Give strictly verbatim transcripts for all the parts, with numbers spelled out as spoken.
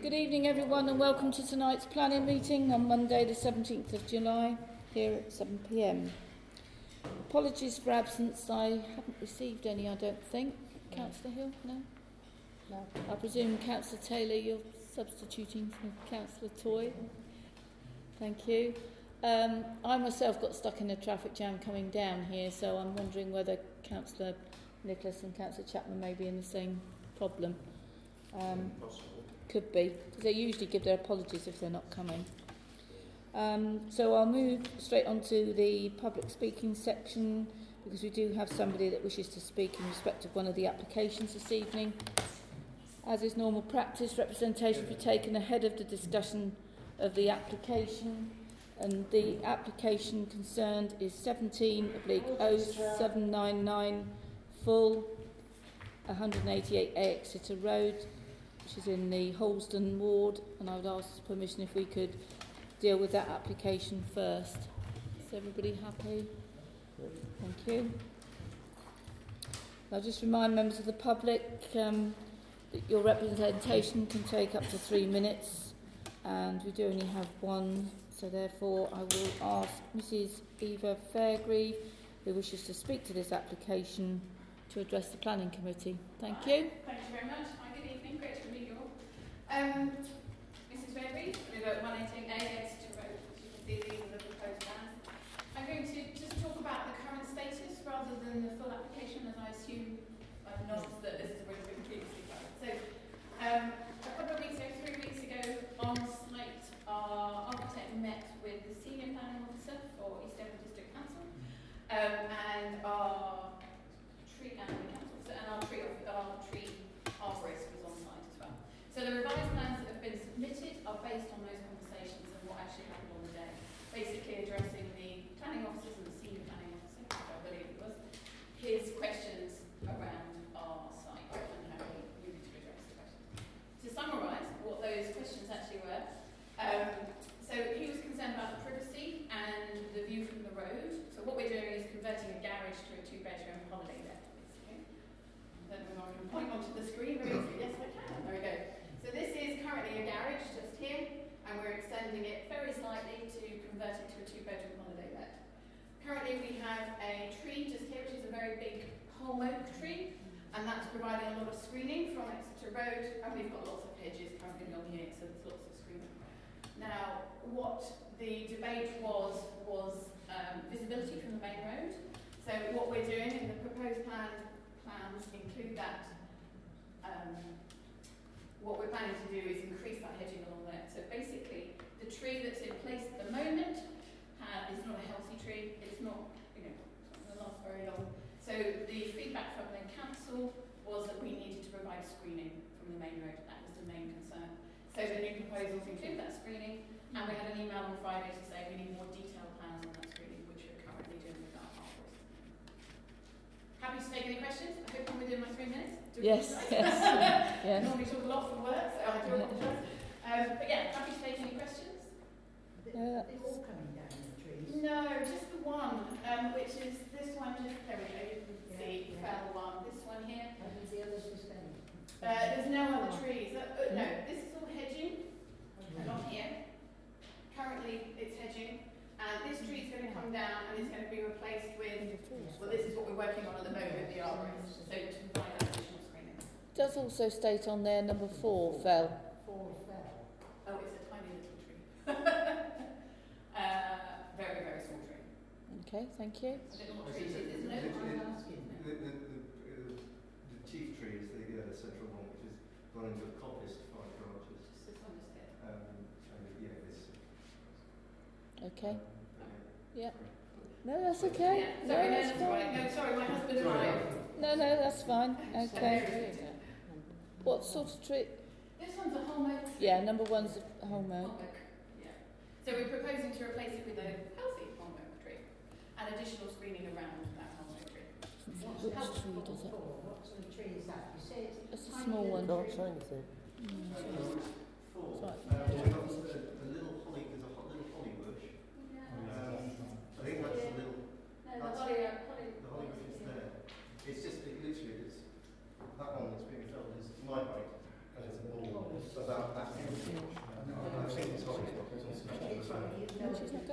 Good evening everyone and welcome to tonight's planning meeting on Monday the seventeenth of July here at seven p m. Apologies for absence, I haven't received any I don't think. Councillor Hill? No? No. I presume Councillor Taylor you're substituting for Councillor Toy? Thank you. Um, I myself got stuck in a traffic jam coming down here, so I'm wondering whether Councillor Nicholas and Councillor Chapman may be in the same problem. Um, could be, because they usually give their apologies if they're not coming. Um, so I'll move straight on to the public speaking section, because we do have somebody that wishes to speak in respect of one of the applications this evening. As is normal practice, representation will be taken ahead of the discussion of the application, and the application concerned is seventeen oblique oh seven nine nine full one hundred eighty-eight A Exeter Road, which is in the Holston ward, and I would ask permission if we could deal with that application first. Is everybody happy? Thank you. I'll just remind members of the public um, that your representation can take up to three minutes, and we do only have one, so therefore I will ask Missus Eva Fairgrieve, who wishes to speak to this application, to address the planning committee. Thank you. Thank you very much. Hi, good evening. Great to meet you all. Um, Missus Fairgrieve, we live at one eighteen A Exeter Road. As you can see, these are the proposed plans. I'm going to just talk about the current status rather than the full application, as I assume I've noticed that this has already been previously covered. So, um, a couple of weeks ago, three weeks ago, on site, our architect met with the senior planning officer for East Devon District Council, um, and our tree and the council, and our tree, our tree arborist was on site as well. So the revised plans that have been submitted are based on those conversations and what actually happened on the day, basically addressing the planning officers and the senior planning officer, which I believe it was, his questions around our site and how we needed to address the questions. To summarise what those questions actually were, um, so he was concerned about the privacy and the view from the road. So what we're doing is converting a garage to a two-bedroom holiday let. I don't know if I can point onto the screen very easily. Yes, I can. There we go. So this is currently a garage just here, and we're extending it very slightly to convert it to a two-bedroom holiday let. Currently we have a tree just here, which is a very big holm oak tree, and that's providing a lot of screening from Exeter Road, and we've got lots of hedges currently along here, so there's lots of screening. Now, what the debate was, was um, visibility from the main road. So what we're doing in the proposed plan plans include that. Um, what we're planning to do is increase that hedging along there. So basically, the tree that's in place at the moment uh, is not a healthy tree. It's not, you know, it's not going to last very long. So the feedback from the council was that we needed to provide screening from the main road. That was the main concern. So the new proposals include that screening, and we had an email on Friday to say we need more detailed plans on that screening, which we're currently doing with our arborist. Happy to take any questions? I hope I'm within my three minutes. Do Yes, yes. yes. I normally talk a lot for work, so I do apologise. Um, but yeah, happy to take any questions? Uh, They're all coming down the trees. No, just the one, um, which is this one, just, there we go, you can Yeah, see, yeah. fell one, this one here. And the others the same. Uh, there's no other trees. Uh, uh, no, this is all hedging along here. Currently it's hedging. And this tree is going to come down and it's going to be replaced with, well, this is what we're working on at the moment, the arborist, so to provide that additional screening. does also state on there number four fell. Four fell. Oh, it's a tiny little tree. uh, very, very small tree. Okay, thank you. I don't know what tree it is, isn't It- it? it- I'm asking. The, the, the, uh, the chief tree is the, uh, the central one, which has gone into a coppice five branches. Just this one just here. Um, and yeah, this. Okay. Um, Yeah. No, that's okay. Yeah, No, sorry, no, that's that's right. fine. No, sorry, my husband and Sorry. I. No, no, that's fine. Okay. What sort of tree? This one's a holm oak. Yeah, number one's a holm Holm oak. oak. Yeah. So we're proposing to replace it with a healthy holm oak tree and additional screening around that holm oak tree. What's Which that tree for? does it? What sort of tree is that? You say it's It's a tiny small one. little Not tree. saying anything. Mm. Four. Sorry. Um, we've got a, a little holly, there's a ho- little holly bush. Um, I think that's a little, No, the holly, uh, holly, the holly bush is there. It's just, it literally is, that one that's being felled is my height, and it's a ball about that.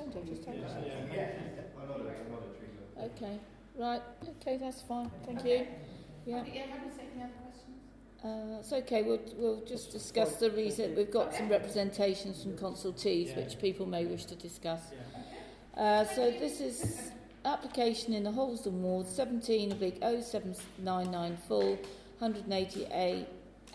don't I? Just have Yeah, a yeah. Yeah. I'm not a, I'm not a tree guy. Okay, right. Okay, that's fine. Thank you. Yeah. Yeah, happy to take any other questions? Uh, it's okay. We'll we'll just discuss the reason. We've got some representations from consultees Yeah. which people may wish to discuss. Yeah. Uh, so this is application in the Holston Ward, seventeen oblique oh seven nine nine full, one eighty-eight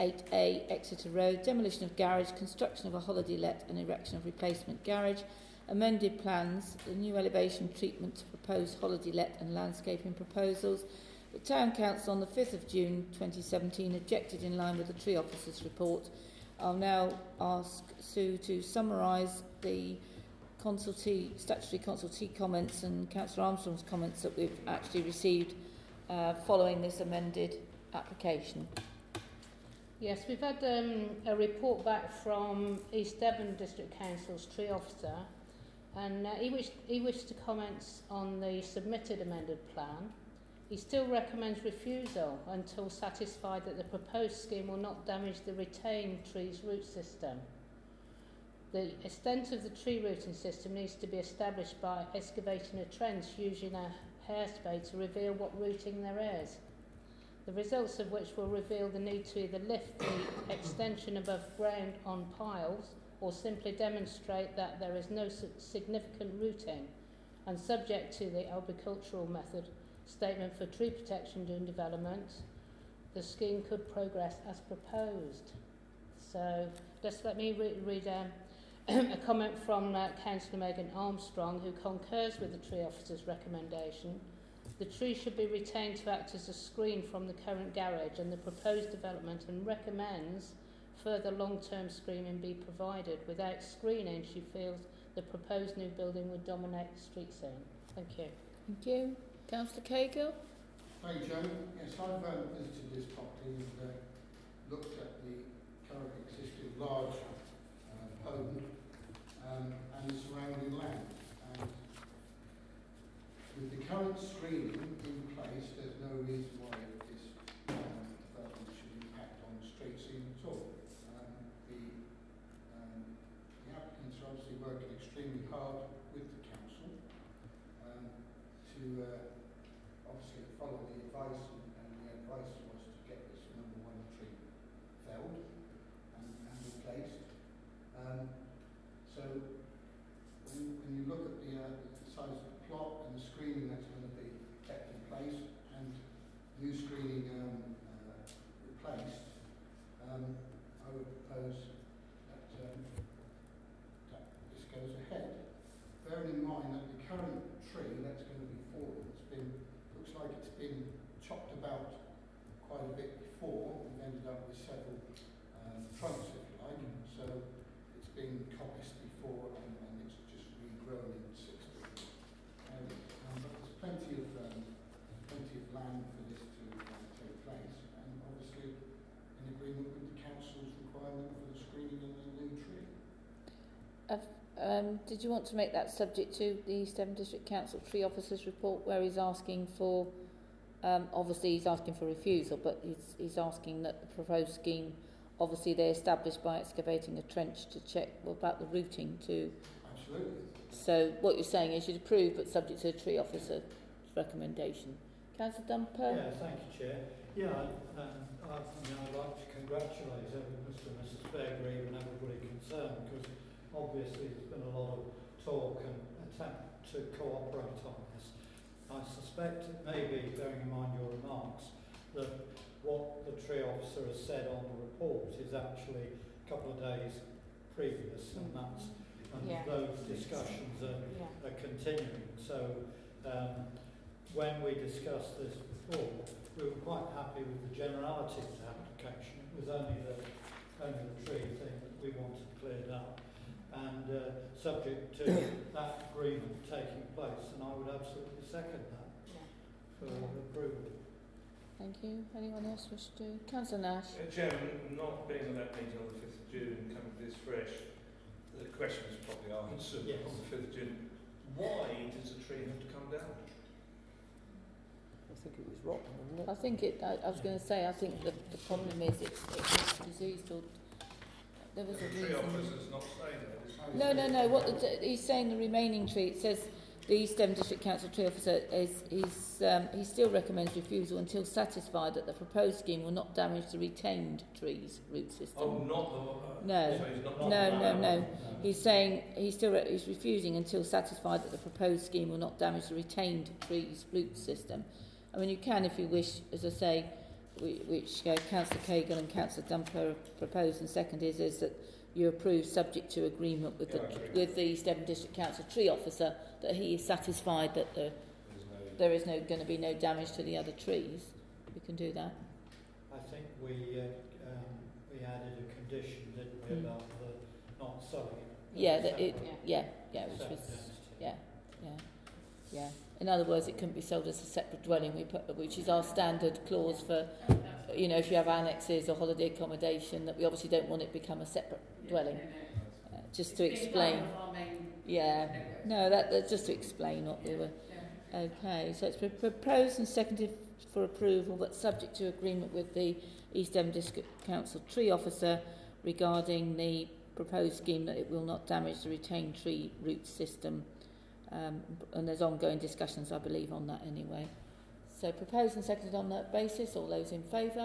A Exeter Road, demolition of garage, construction of a holiday let and erection of replacement garage, amended plans, the new elevation treatment to proposed holiday let and landscaping proposals. The Town Council on the fifth of June twenty seventeen objected in line with the tree officer's report. I'll now ask Sue to summarise the consultee, statutory consultee comments and Councillor Armstrong's comments that we've actually received uh, following this amended application. Yes, we've had um, a report back from East Devon District Council's tree officer, and uh, he, wished, he wished to comment on the submitted amended plan. He still recommends refusal until satisfied that the proposed scheme will not damage the retained trees root system. The extent of the tree rooting system needs to be established by excavating a trench using a hair spade to reveal what rooting there is. The results of which will reveal the need to either lift the extension above ground on piles or simply demonstrate that there is no significant rooting, and subject to the arboricultural method statement for tree protection during development, the scheme could progress as proposed. So just let me re- read um, a comment from uh, Councillor Megan Armstrong, who concurs with the tree officer's recommendation. The tree should be retained to act as a screen from the current garage and the proposed development, and recommends further long-term screening be provided. Without screening, she feels the proposed new building would dominate the street scene. Thank you. Thank you. Councillor Cahill? Hi Joe. Yes, I've um, visited this property and uh, looked at the current existing large uh, home um, and the surrounding land. And with the current screening in place, there's no reason why this um, development should impact on the street scene at all. Um, the, um, the applicants are obviously working extremely hard with the council um, to uh, obviously follow the advice, and, and the advice was to get this number one tree felled and, and replaced. Um, so when, when you look at the, uh, the size of the plot and the screening that's going to be kept in place and new screening um, uh, replaced, um, I would propose that, um, that this goes ahead. Bearing in mind that the current tree that's going to be fallen, it's been looks like it's been chopped about quite a bit before. We've ended up with several um, trunks, if you like. So it's been coppiced before, and, and it's just regrown in six different areas. Um, but there's plenty of um, plenty of land for this to uh, take place, and obviously in agreement with the council's requirement for the screening and the new tree. Uh, Um, did you want to make that subject to the East Devon District Council Tree Officer's report, where he's asking for, um, obviously he's asking for refusal, but he's, he's asking that the proposed scheme, obviously they established by excavating a trench to check about the routing to... Absolutely. So what you're saying is you'd approve, but subject to the Tree Officer's recommendation. Councillor Dumper? Yeah, thank you, Chair. Yeah, and I, I mean, I'd like to congratulate every, Mister and Missus Fairgrave and everybody concerned, because obviously there's been a lot of talk and attempt to cooperate on this. I suspect it may be, bearing in mind your remarks, that what the tree officer has said on the report is actually a couple of days previous, and that's and Yeah. those discussions are, Yeah. are continuing. So um, when we discussed this before, we were quite happy with the generality of the application. It was only the only the tree thing that we wanted cleared up, and uh, subject to that agreement taking place, and I would absolutely second that Yeah. for approval. Thank you. Anyone else wish to? Councillor Nash? Uh, Chairman, not being at that meeting on the fifth of June and coming to this fresh, the question was probably answered Yes. on the fifth of June. Why does the tree have to come down? I think it was rotten, wasn't it? I think it, I, I was going to say, I think the, the problem is it's, it's diseased, or there was a The tree reason. officer's not saying that. is he? No, no, no. What the, he's saying, the remaining tree. It says the East Devon District Council tree officer is he's um, he still recommends refusal until satisfied that the proposed scheme will not damage the retained trees root system. Oh, not the one. No. So he's not No, no, no. He's saying he's still re- he's refusing until satisfied that the proposed scheme will not damage the retained trees root system. I mean, you can, if you wish, as I say, whi- which uh, Councillor Cagle and Councillor Dumper have proposed and seconded, is that you approve subject to agreement with Yeah, I the agree. with the East Devon District Council tree officer that he is satisfied that the, There's no... there is no going to be no damage to the other trees. We can do that. I think we uh, um, we added a condition, didn't we, Mm. about the not selling it. Yeah, that it, Separate- yeah, yeah, which separate was entity. yeah, yeah, yeah. In other words, it couldn't be sold as a separate dwelling. We put, which is our standard clause for, you know, if you have annexes or holiday accommodation, that we obviously don't want it to become a separate dwelling. Uh, just to explain. Yeah. No, that, that's just to explain what we were. Okay, so it's been proposed and seconded for approval, but subject to agreement with the East Devon District Council tree officer regarding the proposed scheme that it will not damage the retained tree root system. Um, and there's ongoing discussions, I believe, on that anyway. So proposed and seconded on that basis. All those in favour?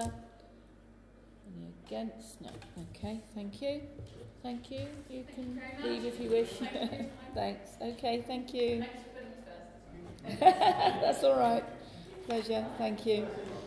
Any against? No. Okay, thank you. Thank you. You can leave if you wish. Thanks. Okay, thank you. Thanks for putting us first. That's all right. Pleasure. Thank you.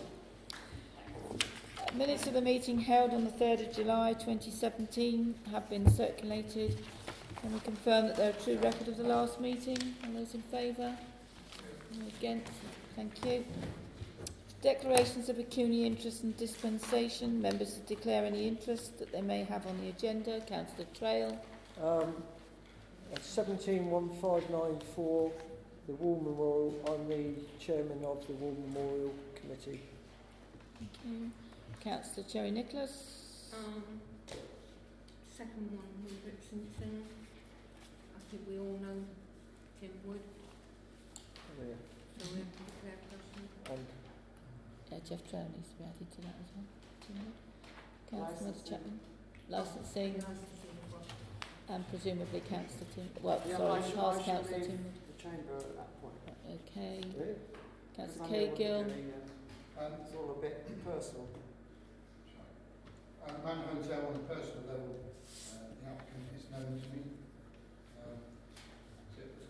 Minutes of the meeting held on the third of July twenty seventeen have been circulated. Can we confirm that they're a true record of the last meeting? All those in favour? Any against? Thank you. Declarations of pecuniary interest and dispensation. Members to declare any interest that they may have on the agenda. Councillor Trail. Um, seventeen one five nine four, the War Memorial. I'm the chairman of the War Memorial Committee. Thank you. Councillor Cherry Nicholas. Um, second one, Rupert Simpson. I think we all know Tim Wood, Yeah. so we have to declare person. And Uh, Jeff Trail needs to be added to that as well. Councillor Chapman. Licensing. Licensing as well. And presumably Councillor Tim. Well, Yeah, sorry, I should- past I should Councillor leave Tim. the chamber at that point. Okay. really? Councillor Because I know what we're Cahill. doing, uh, Um, It's all a bit personal. uh, Man Hotel on a personal level, uh, the applicant is known to me. Um, that's it.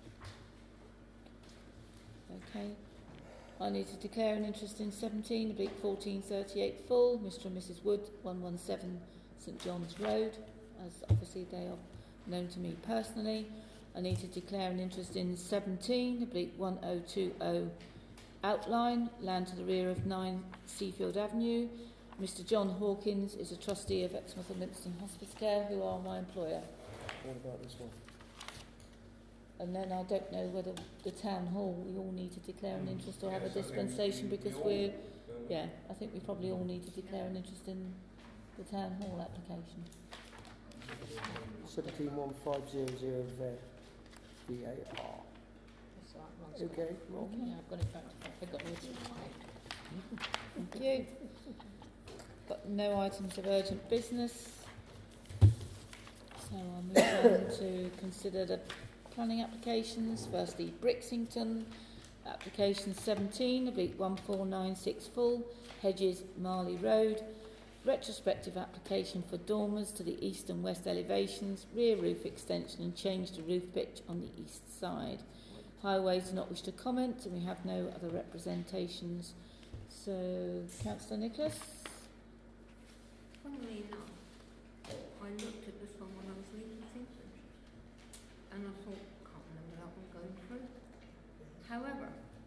Okay. I need to declare an interest in seventeen, oblique fourteen thirty-eight full, Mister and Missus Wood, one one seven St John's Road, as obviously they are known to me personally. I need to declare an interest in seventeen, oblique one oh two oh outline, land to the rear of nine Seafield Avenue. Mister John Hawkins is a trustee of Exmouth and Livingston Hospice Care, who are my employer. What about this one? And then I don't know whether the town hall, we all need to declare an interest or have a Yes, I think dispensation we- because we all- we're, um, yeah, I think we probably all need to declare an interest in the town hall application. seventeen one five zero zero V A R. That's right, one's Okay, Rob. Okay. Yeah, I've got it back to back. I've got it right. Thank you. Got no items of urgent business. So I'll move on to consider the planning applications. Firstly, Brixington, application seventeen, oblique one four nine six full, Hedges, Marley Road. Retrospective application for dormers to the east and west elevations, rear roof extension and change to roof pitch on the east side. Highways do not wish to comment, and we have no other representations. So, Councillor Nicholas? Funnily enough, I looked at this one when I was leaving Simpson, and I thought, can't remember that one going through. However,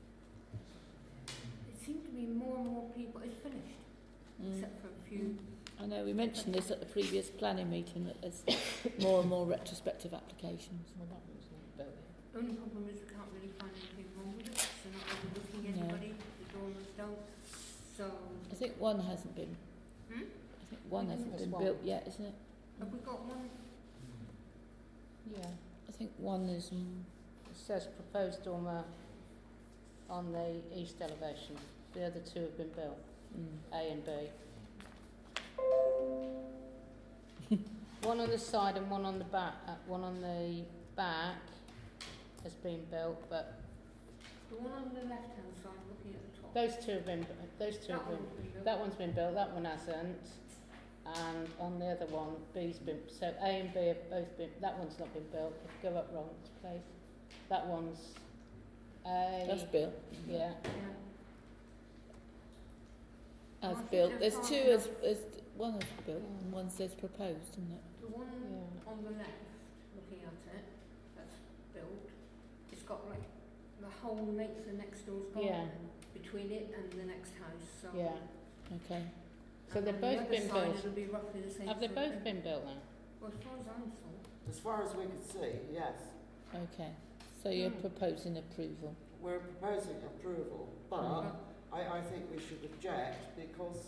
it seemed to be more and more people, it's finished, Mm. except for a few. I know, we mentioned this at the previous planning meeting, that there's more and more retrospective applications. Well, that one's not built yet. The only problem is we can't really find anything wrong with it, so not overlooking No. anybody, the dormers don't, so, I think one hasn't been. hmm? I think one I think hasn't there's been one. built yet, isn't it? Have we got one? Yeah. I think one is. Mm, It says proposed dormer on the east elevation. The other two have been built, mm. A and B. One on the side and one on the back. Uh, one on the back has been built, but The one on the left-hand side, looking at the top. those two have been. Those two That have been. one's been built. That one's been built. That one hasn't. And on the other one, B's been. So A and B have both been. That one's not been built. If you go up wrong, it's place. That one's A. That's built. Yeah. Yeah. As I think built. they're There's far two enough. as, as one is built and one says proposed, isn't it? The one Yeah. on the left, looking at it, that's built, it's got like the whole length of next door's Yeah. garden between it and the next house. So Yeah. Okay. So and they've on both the other been side, built. It'll be roughly the same. Have they sort of both thing. been built then? Well, as far as I'm told. As far as we could see, yes. Okay. So you're Hmm. proposing approval. We're proposing approval, but Mhm. I, I think we should object because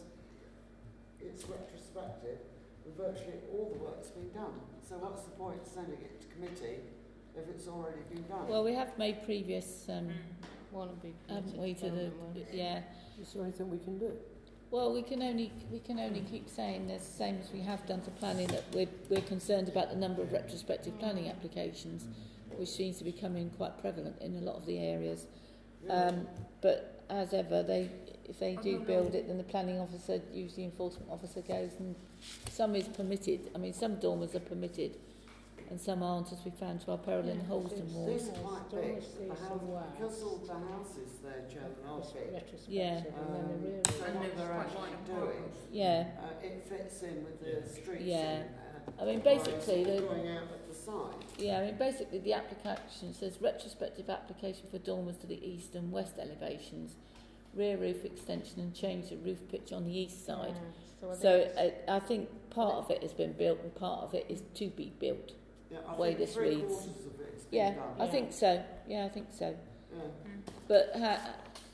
it's retrospective and virtually all the work's been done. So what's the point of sending it to committee if it's already been done? Well, we have made previous, um, One would be. haven't we, to the, yeah. Is there anything we can do? Well, we can only we can only keep saying the same as we have done to planning, that we're we're concerned about the number of retrospective planning applications, which seems to be becoming quite prevalent in a lot of the areas. Yeah. Um, but as ever, they if they I do don't build know. it, then the planning officer, usually the enforcement officer, goes, and some is permitted. I mean, some dormers are permitted, and some aren't, as we found to our peril in Yeah, Holston it's- Ward. These are quite big. Dormers, The these house, are wow. because all the houses there, Chairman, are big. Retrospective. Yeah. And then Um, the rear. so And what it's they're quite actually wide doing, apart. Yeah, uh, it fits in with the streets. Yeah. in there. I mean, Whereas basically, the, going out at the side. yeah, I mean, basically the application says retrospective application for dormers to the east and west elevations, rear roof extension and change the roof pitch on the east side. Yeah. So, I So think it's- uh, I think part of it has been built and part of it is to be built. Yeah, I way think this three reads. quarters of it's been Yeah, done. I Yeah. think so. Yeah, I think so. Yeah. But ha-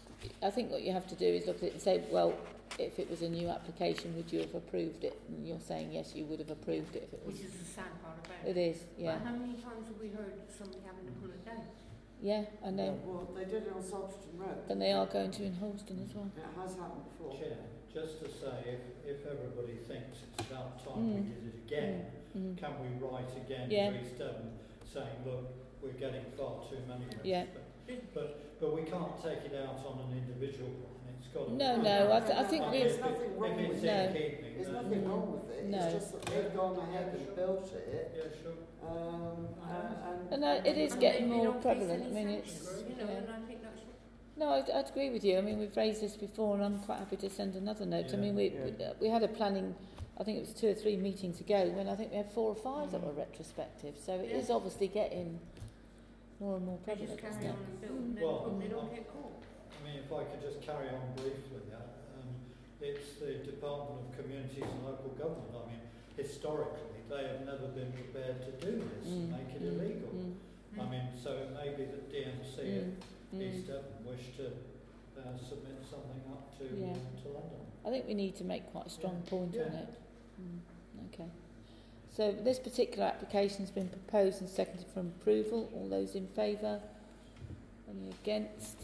I think what you have to do is look at it and say, well, if it was a new application, would you have approved it? And you're saying yes, you would have approved it if it was. Which is the sad part about It it. is, yeah, But how many times have we heard somebody having to pull it down? yeah, I know. Well, they did it on Salterton Road. And they are going to in Holston as well. It has happened before. Chair, just to say, if, if everybody thinks it's about time we Mm. did it again, Mm. can we write again Yeah. to East Devon saying, look, we're getting far too many Yeah. retrospectives. But, but we can't take it out on an individual plan, it's got to No, be. no, I, th- I think I we. mean, There's if nothing it- wrong if with it's it. in No. keeping, There's then- nothing wrong with it. No. It's just that they've gone ahead and built it. Yeah, sure. Um, uh, and, And uh, it is And getting they- they more don't prevalent. face I any mean, sense, it's. You know, yeah. and I think that's No, I'd, I'd agree with you. I mean, we've raised this before, and I'm quite happy to send another note. I Yeah. mean, we, Yeah. we uh, we had a planning. I think it was two or three meetings ago when I think we had four or five that were retrospective. So it Yeah. is obviously getting more and more they prevalent, just isn't carry it? on and build and then Well, they don't um, get caught. I mean, if I could just carry on briefly, uh, um, it's the Department of Communities and Local Government. I mean, historically, they have never been prepared to do this and Mm, make it mm, illegal. mm, I mean, so it may be that D M C mm, at mm. East Devon wish to uh, submit something up to, Yeah. uh, to London. I think we need to make quite a strong Yeah. point on Yeah. it. Mm, okay. So this particular application has been proposed and seconded for approval. All those in favour? Any against?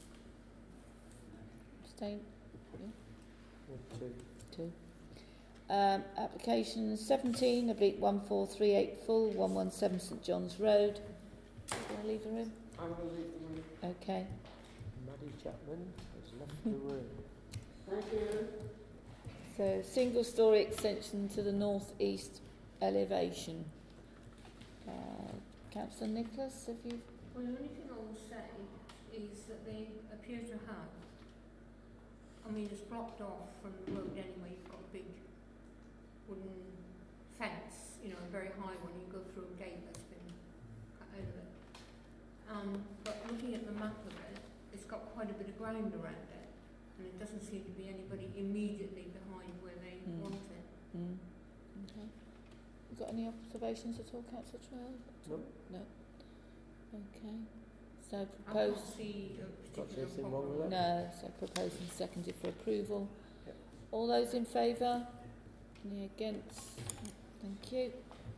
Abstain? One, two. Two. Um, application seventeen, oblique one four three eight full, one one seven St John's Road. Do you want to leave the room? I will leave the room. Okay. Maddie Chapman has left the room. Thank you. So single storey extension to the north east elevation. Uh, Councillor Nicholas, have you? Well, the only thing I will say is that they appear to have, I mean, it's blocked off from the road anyway. You've got a big wooden fence, you know, a very high one. You go through a gate that's been cut out of it. Um, but looking at the map of it, it's got quite a bit of ground around it, and it doesn't seem to be anybody immediately behind where they Mm. want it. Mm. Okay. You got any observations at all, Councillor Trail? No. No. Okay. So I can't proposed. see a Got particular anything wrong problem. with that? No. So proposed and seconded for approval. Yep. All those in favour? Any against? Thank you.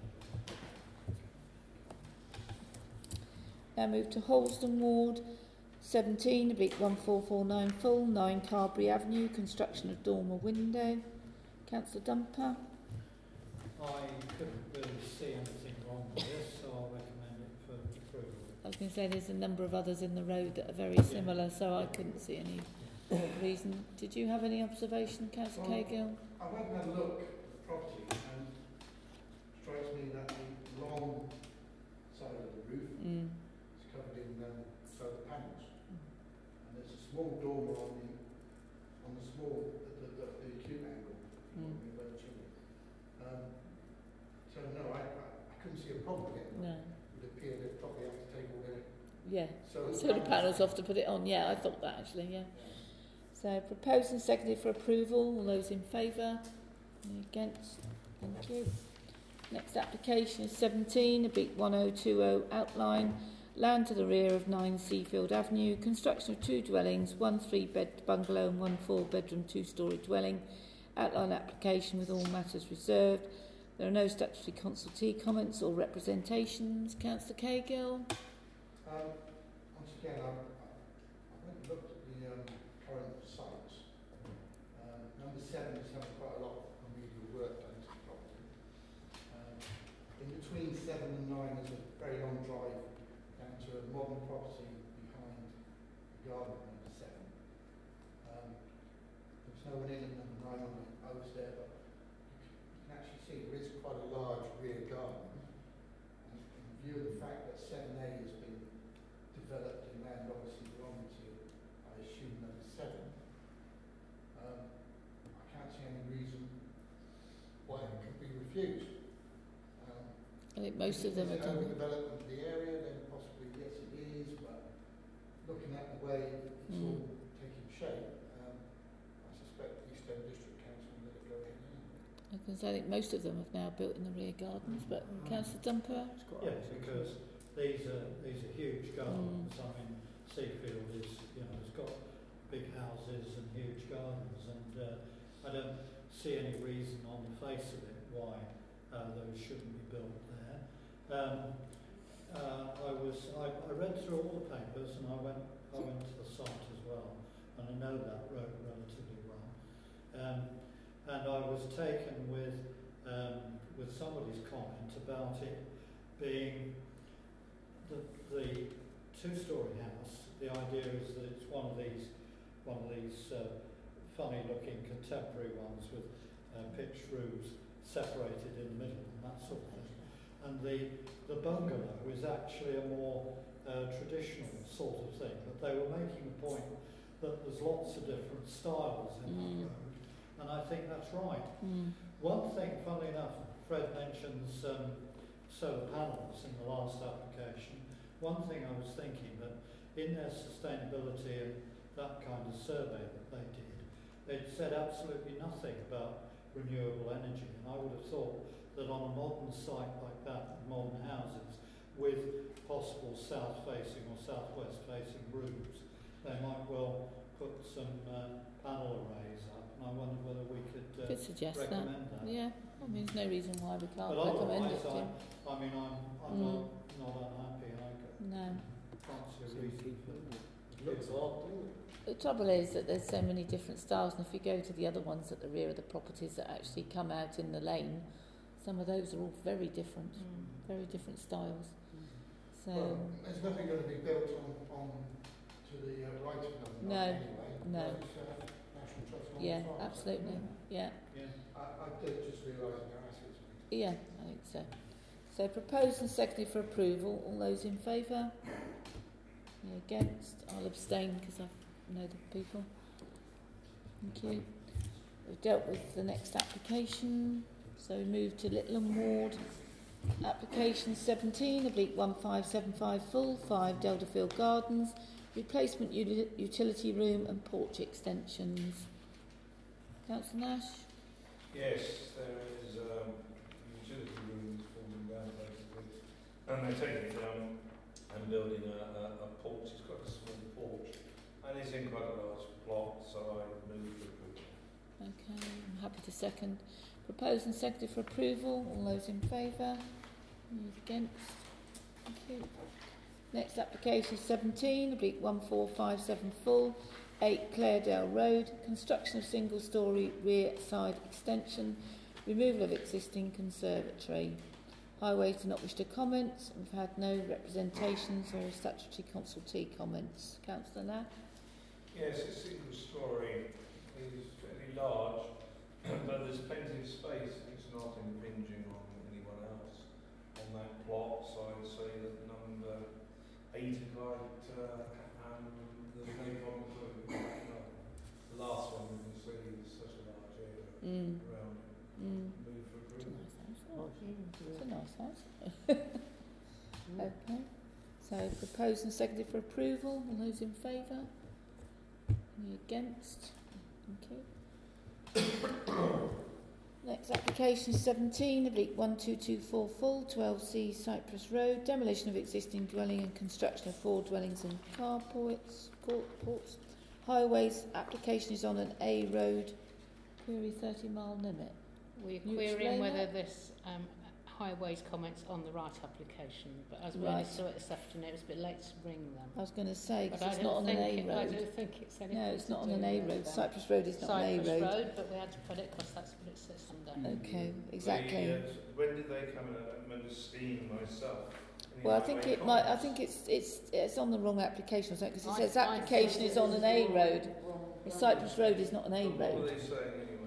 Now move to Holston Ward, seventeen, oblique one four four nine full, nine Carberry Avenue, construction of dormer window. Councillor Dumper. I couldn't really see anything wrong with this, so I'll recommend it for approval. I was going to say there's a number of others in the road that are very similar, so I couldn't see any reason. Did you have any observation, Councillor Well, Cahill? I went and had a look at the property and it strikes me that the long side of the roof Mm. is covered in um, solar panels. And there's a small dormer on the on the small the, the, the acute angle Mm. on the low chimney. Um, so no, I, I, I couldn't see a problem with it. No. It would appear they'd probably have to take all their Yeah. solar, Solar panels off to put it on. Yeah, I thought that actually. Yeah. So proposed and seconded for approval. All those in favour? Any against? Thank you. Next application is seventeen, a big one oh two oh outline. Land to the rear of nine Seafield Avenue. Construction of two dwellings, one three-bed bungalow and one four-bedroom two-storey dwelling. Outline application with all matters reserved. There are no statutory consultee comments or representations. Councillor Cahill? Um, once again, I, I went and looked at the um, current sites. Um, number seven is having quite a lot of remedial work done to the property. Um, in between seven and nine is a very long drive down to a modern property behind the garden at number seven. Um, there's no one in at number nine on the I was there, but you can actually see there is quite a large rear garden. And in view of the fact that seven A has been developed in land obviously belonging to, I assume, number seven. Um, I can't see any reason why it could be refused. Um, I think most of them is are it done. overdevelopment of the area? Then possibly yes, it is. But looking at the way it's Mm. all taking shape, um, I suspect the East End District Council will let it go ahead anyway. I can say I think most of them have now built in the rear gardens, but Mm. Councillor Dumper? Yes, because these are these are huge gardens. I mean, Seafield is, you know, it's got big houses and huge gardens, and uh, I don't see any reason on the face of it why uh, those shouldn't be built there. Um, uh, I was I, I read through all the papers, and I went I went to the site as well, and I know that road relatively well. Um, and I was taken with um, with somebody's comment about it being the, the two-storey house. The idea is that it's one of these one of these uh, funny-looking contemporary ones with uh, pitched roofs separated in the middle and that sort of thing. And the the bungalow is actually a more uh, traditional sort of thing. But they were making the point that there's lots of different styles in Mm. that road, and I think that's right. Mm. One thing, funnily enough, Fred mentions um, solar panels in the last application. One thing I was thinking that in their sustainability and that kind of survey that they did, they'd said absolutely nothing about renewable energy. And I would have thought that on a modern site like that, with modern houses, with possible south-facing or south-west-facing roofs, they might well put some uh, panel arrays up. And I wonder whether we could, uh, Could suggest that. recommend that. Yeah, I mean, there's no reason why we can't But recommend it otherwise, to. I, I mean, I'm, I'm Mm. not, not unhappy. I c- No. can't see a reason for It looks odd, doesn't it? The trouble is that there's so many different styles, and if you go to the other ones at the rear of the properties that actually come out in the lane, some of those are all very different, Mm. very different styles. So, Well, there's nothing going to be built on, on to the uh, right of them No, anyway. no. It's, uh, National Trust on yeah, the farm, so- absolutely. Yeah, Yeah. I, I did just realise their assets. yeah, I think so. So proposed and seconded for approval. All those in favour? Any against? I'll abstain because I know the people. Thank you. We've dealt with the next application. So we move to Littleham Ward. Application seventeen, oblique one five seven five full, five Delderfield Gardens, replacement uni- utility room and porch extensions. Councillor Nash? Yes, there is um, utility rooms falling down basically, and they're taking it down and building a, a, a porch. It's got a small porch, and it's in quite a large plot, so I moved to approve. Okay, I'm happy to second. Proposed and seconded for approval. All those in favour? Any against? Thank you. Next application seventeen, oblique one four five seven full, eight Claredale Road, construction of single storey rear side extension, Removal of existing conservatory. Highways do not wish to comment. We've had no representations or statutory consultee comments. Councillor Nash? Yes, it's a single story. It's fairly large, but there's plenty of space. It's not impinging on anyone else on that plot, so I'd say that number eight, quite, uh, um, there's no problem with it. The last one we can see is such a large area Mm. around it. Mm. Move for It's a approval. nice house. It's a nice house. Okay. So proposed and seconded for approval. All those in favour? Any against? Thank you. Next application seventeen, oblique one two two four full, twelve C Cypress Road, demolition of existing dwelling and construction of four dwellings and carports, ports. Highways, application is on an A road, query thirty mile limit. We're Can you querying explain whether that? this um, highways comments on the right application, but as we only Right. saw it this afternoon, it was a bit late to ring them. I was going to say, But because I it's don't not on an think A it- I road. don't think it's anything No, it's to not on do an A with road. them. Cypress Road is not an Cypress A road. Road, but we had to put it because that's what it sits under. Okay, exactly. The, uh, when did they come in? I don't remember seeing myself. Any Well, I think highway it might. I comments? think it's it's it's on the wrong application, because it I- says I application think is on an A road. Wrong The road. Cypress Road is not an A But what were road. they saying anyway?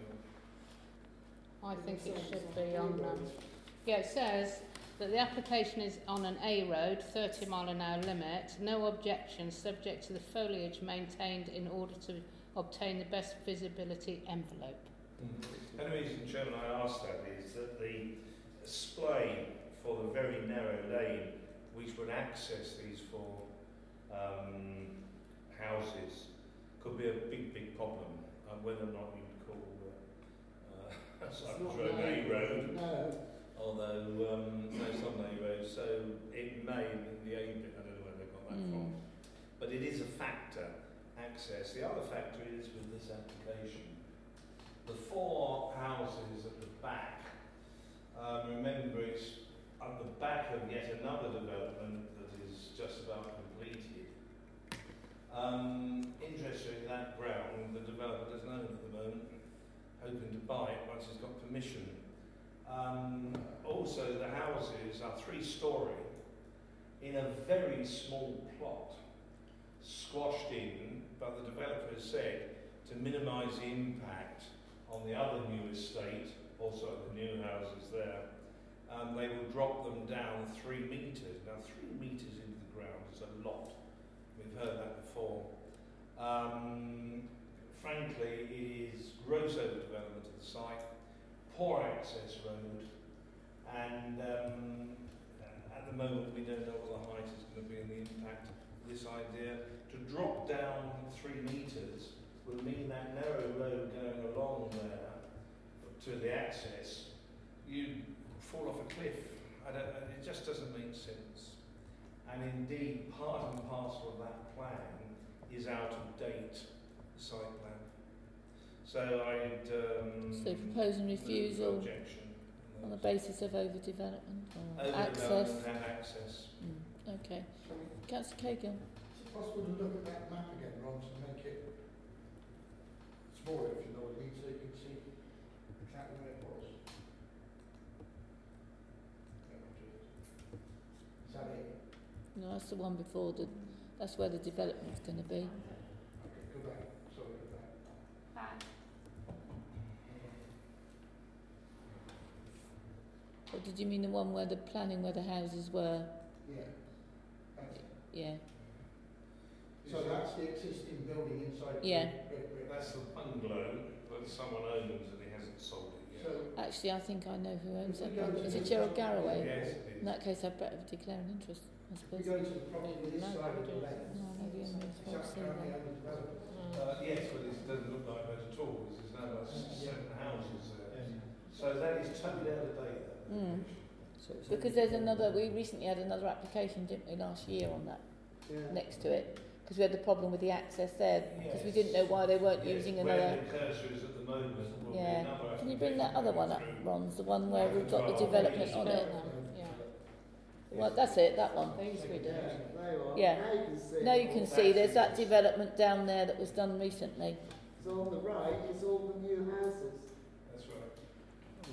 I think it should be on. Um, yeah, it says that the application is on an A road, thirty mile an hour limit. No objections, subject to the foliage maintained in order to obtain the best visibility envelope. Mm. And the reason, Chairman, I asked that is that the splay for the very narrow lane which would access these four um, houses could be a big, big problem, uh, whether or not you'd call uh, uh, It's Cypress not Road an A road, No. although um, no, it's not an A road, so it may, the A bit, I don't know where they got that Mm. from, but it is a factor, access. The other factor is with this application, the four houses at the back, um, remember it's at the back of yet another development that is just about completed. Um, interestingly, that ground, the developer doesn't own at the moment, hoping to buy it once he's got permission. Um, also, the houses are three-storey in a very small plot, squashed in, but the developer has said to minimise the impact on the other new estate, also the new houses there, um, they will drop them down three metres. Now, three metres into the ground is a lot. We've heard that before. Um, frankly, it is gross overdevelopment of the site, poor access road, and um, at the moment we don't know what the height is going to be and the impact of this idea. To drop down three metres would mean that narrow road going along there to the access, you fall off a cliff. I don't, it just doesn't make sense. And indeed, part and parcel of that plan is out of date, the site plan. So I'd um, So proposing move refusal objection on the basis of overdevelopment or Overdevelopment access. and access. Mm. Okay. Councillor Kagan. Is it possible to look at that map again, Ron, to make it smaller, if you know what I mean, so you can see exactly where it was? Is that it? No, that's the one before the. That's where the development's going to be. Okay, go back. Sorry, go back. Back. Or did you mean the one where the planning where the houses were? Yeah. That's it. Yeah. So that's the existing building inside the Yeah. brick brick. That's the bungalow that someone owns and he hasn't sold it yet. So Actually, I think I know who owns that. If we go one. to Is it the- Gerald Garraway? Yes, it is. In that case, I'd better declare an interest, I if we suppose. go to the property this No, side of the we do. lane, No, maybe I'm is not supposed that to say currently that. underdeveloped? Uh, yes, but it doesn't look like that at all because there's now about seven houses there. So that is totally out of date. That Mm. So it's Because there's another. We recently had another application, didn't we, last year on that Yeah. next to it, because we had the problem with the access there, because we Yes. didn't know why they weren't Yes, using where another. the cursor is at the moment will be Yeah. another Can you bring that other one up, application Ron? The one where we've got the Well, development yes. on it. Yeah. Well, that's it. That one. These we do. Yeah, there you are. Yeah. Now you can see. Now it you can all. see there's that development down there that was done recently. So on the right is all the new houses. That's right.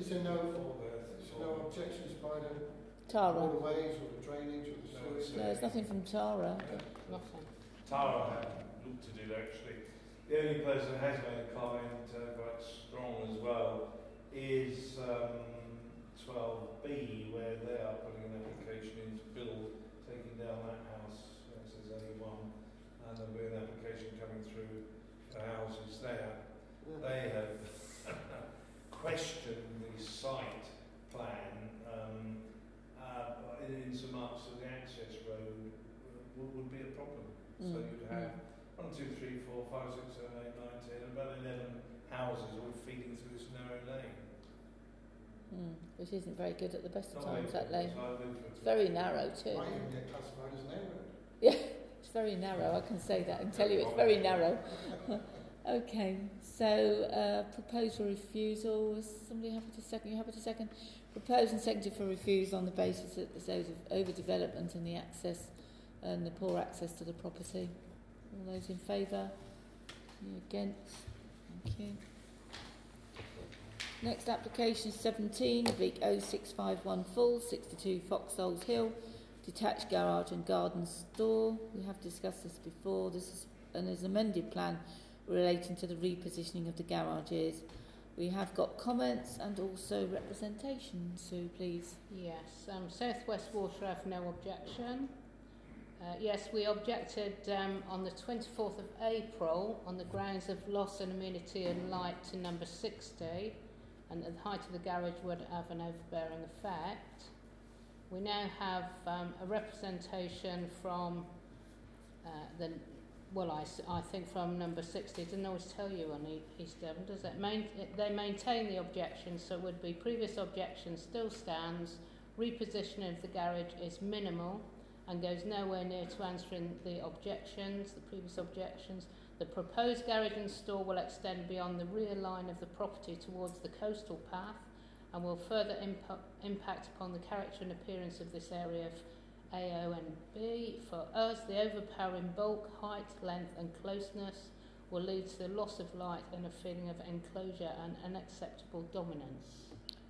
Is there no, Before there, is it's there all- no objections by the Tara. waterways or the drainage or the No, sewage? it's, No, there's nothing from Tara. Nothing. Tara had looked at it actually. The only person that has made a comment uh, quite strong as well is um, twelve B, where they are putting an application in to build, taking down that house, uh, it says A one, and there'll be an application coming through for houses there. They have questioned the site plan um, uh, in, in so much that the access road would, would be a problem. Mm. So you'd have one, two, three, four, five, six, seven, eight, nine, ten, about eleven houses all feeding through this narrow lane. Mm. Which isn't very good at the best of Not times, very that good, lane. so I lived with It's it. very narrow too. Might even get classified as an neighbourhood. Yeah, it's very narrow, I can say that. I can tell you it's very narrow. Okay, so uh, proposed for refusal. Is somebody happy to second? You happy to second? Proposed and seconded for refusal on the basis that there's overdevelopment and the access and the poor access to the property. All those in favour? Any against? Thank you. Next application is seventeen, oblique oh six five one full, sixty-two Foxholes Hill, detached garage and garden store. We have discussed this before. This is an is amended plan relating to the repositioning of the garages. We have got comments and also representation, so please. Yes, um, South West Water have no objection. Uh, yes, we objected um, on the twenty-fourth of April on the grounds of loss and amenity and light to number sixty, and at the height of the garage would have an overbearing effect. We now have um, a representation from uh, the, well, I, s- I think from number sixty. It didn't always tell you on e- East Devon, does it? Main, it? They maintain the objection, so it would be previous objection still stands. Repositioning of the garage is minimal and goes nowhere near to answering the objections, the previous objections. The proposed garage and store will extend beyond the rear line of the property towards the coastal path and will further imp- impact upon the character and appearance of this area of A O and B. For us, the overpowering bulk, height, length and closeness will lead to the loss of light and a feeling of enclosure and unacceptable dominance.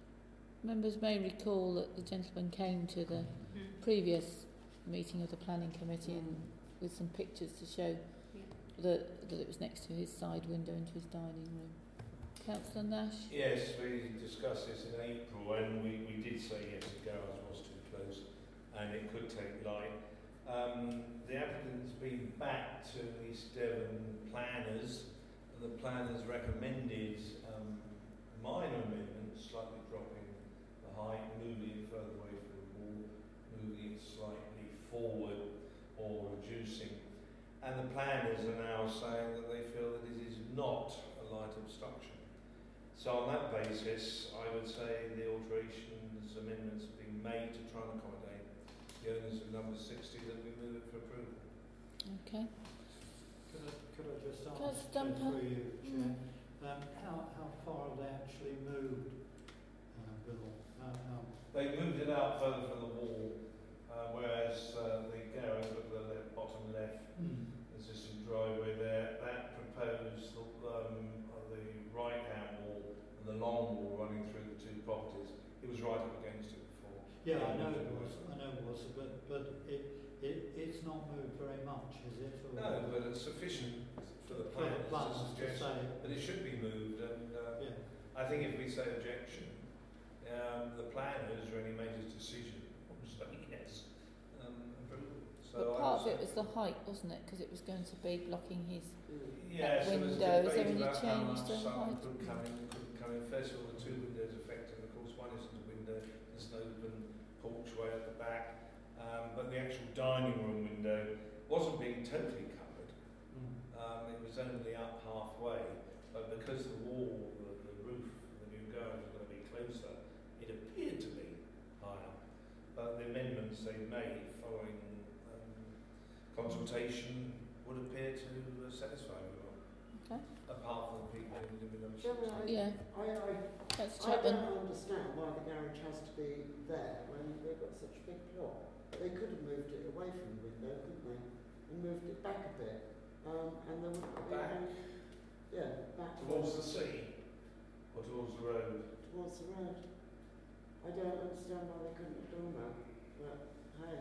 Members may recall that the gentleman came to the previous meeting of the planning committee and with some pictures to show Yeah. that, that it was next to his side window into his dining room. Councillor Nash? Yes, we discussed this in April and we, we did say yes, the garage was too close and it could take light. Um, the applicant's been back to East Devon planners and the planners recommended um, minor amendments, slightly dropping the height, moving it further away from the wall, moving it slightly forward or reducing. And the planners are now saying that they feel that it is not a light obstruction. So on that basis, I would say the alterations, amendments have been made to try and accommodate the owners of number sixty that we move it for approval. Okay. Could I, could I just ask Councillor Stamper? through you, Chair, um, how, how far have they actually moved, uh, Bill? How, how, They moved it out further from the wall, uh, whereas uh, the garage at the left, bottom left, there's just a driveway there. That proposed um, the right-hand wall and the long wall running through the two properties. It was right up against it before. Yeah, I know it was, I know it was, but, but it, it, it's not moved very much, is it? Or No, but it's sufficient for the for the plans plans to to suggest say, that it should be moved. And uh, yeah. I think if we say objection, um, the planners really made his decision. So yes, um, approval. So But I part of would it say- was the height, wasn't it? Because it was going to be blocking his... Yes, there was a windows, debate everything about how changed much the sun height. could come in, could come in. First of all, the two windows affected, of course, one isn't a window, there's an open porchway at the back, um, but the actual dining room window wasn't being totally covered. Um, it was only up halfway, but because the wall, the, the roof, the new garage was going to be closer, it appeared to be higher. But the amendments they made following um, consultation would appear to uh, satisfy everyone. Okay. Apart from the people who live in those. Chairman, I, Yeah. I, I, Councillor I Chapman? don't understand why the garage has to be there when they've got such a big plot. They could have moved it away from the window, couldn't they? And moved it back a bit. Um, and there would be Back? any- yeah, back Towards the sea or towards the road? towards the road. I don't understand why they couldn't have done that, but hey,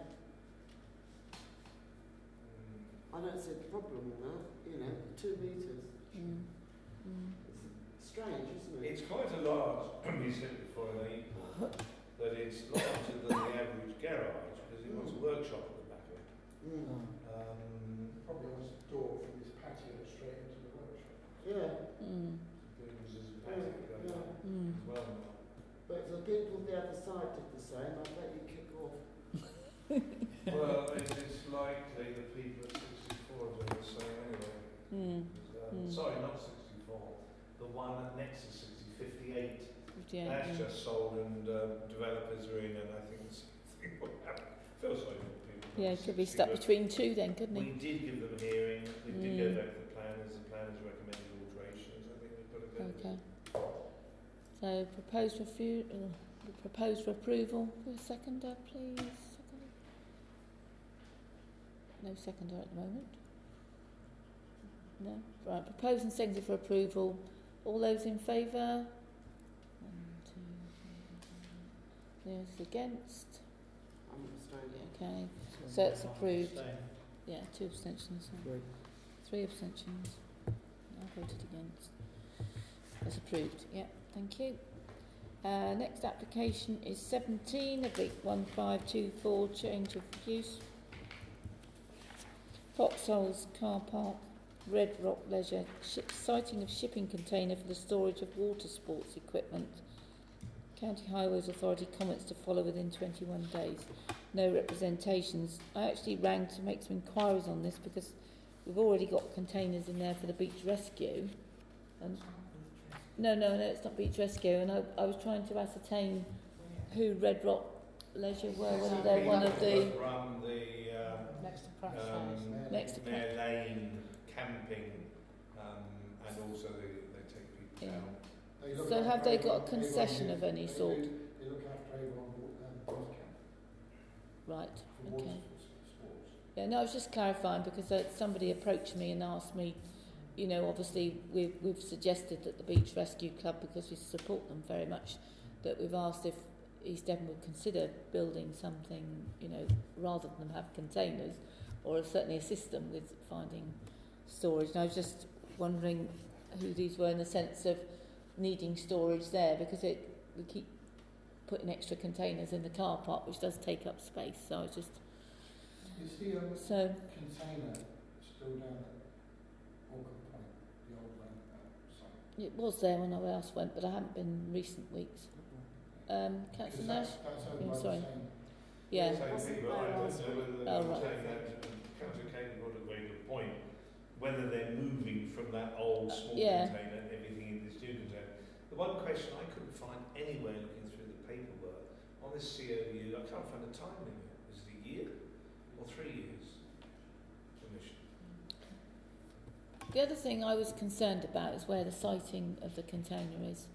I don't see a problem with that, you know, two metres. Mm. Mm. It's strange, isn't it? It's quite a large, we said before in April, that it's larger than the average garage because it was a workshop at the back of it. Mm. Um, Probably was a door from this patio straight into the workshop. Yeah, Mm. there was a patio going yeah. on Mm. as well. But if the people on the other side did the same, I'd let you kick off. Well, it is likely that people at sixty-four do the same anyway. Mm. Um, Mm. Sorry, not sixty-four. The one next to sixty, fifty-eight. Yeah, That's yeah. just sold and uh, developers are in, and I think it's something will happen. Feels like people. Yeah, at could be sixty, stuck but between two then, couldn't We he? did give them a hearing. We did go Mm. back to the planners. The planners recommended alterations. I think we've got to go. Okay. So proposed for fu- uh, proposed for approval. For a seconder, please. Seconder. No seconder at the moment. No. Right. Proposed and seconded for approval. All those in favour? One, two, three. Those against? I'm abstaining. Okay. So it's approved. Abstain. Yeah, two abstentions. so- Three. Three abstentions. I voted against. That's approved. Yeah, thank you. Uh, next application is seventeen, of one five two four, change of use. Foxholes Car Park, Red Rock Leisure, sh- siting of shipping container for the storage of water sports equipment. County Highways Authority comments to follow within twenty-one days. No representations. I actually rang to make some inquiries on this because we've already got containers in there for the beach rescue. And no, no, no, it's not beach rescue. And I, I was trying to ascertain who Red Rock Leisure were, whether they're one of the Run the um, Next to Pratt's um, House. next to Pratt. Mare Lane camping, um, and also they, they take people Yeah. down. They look So after have they Avon- got a concession Avon- of any they sort? do- They look after Avon um, Golf Camp Right, for water okay. sports. sports. Yeah, no, I was just clarifying because uh, somebody approached me and asked me, you know, obviously we've, we've suggested that the Beach Rescue Club, because we support them very much, that we've asked if East Devon would consider building something, you know, rather than have containers, or certainly assist them with finding storage. And I was just wondering who these were in the sense of needing storage there, because it we keep putting extra containers in the car park, which does take up space. So I was just Is the um, so. container still down at Orchard Point, the old roundabout site? It was there when I last went, but I haven't been in recent weeks. Um, Councillor Because Nash? that's, that's owned Yeah, by sorry. the same. Yeah. Same people. I don't know whether Oh, they're right. saying that. Councillor Kane brought a very good point. Whether they're moving from that old small Yeah. container, everything in this new container. The one question I couldn't find anywhere looking through the paperwork on this C O U, I can't find a time limit. Is it a year or three years? Permission. The other thing I was concerned about is where the siting of the container is.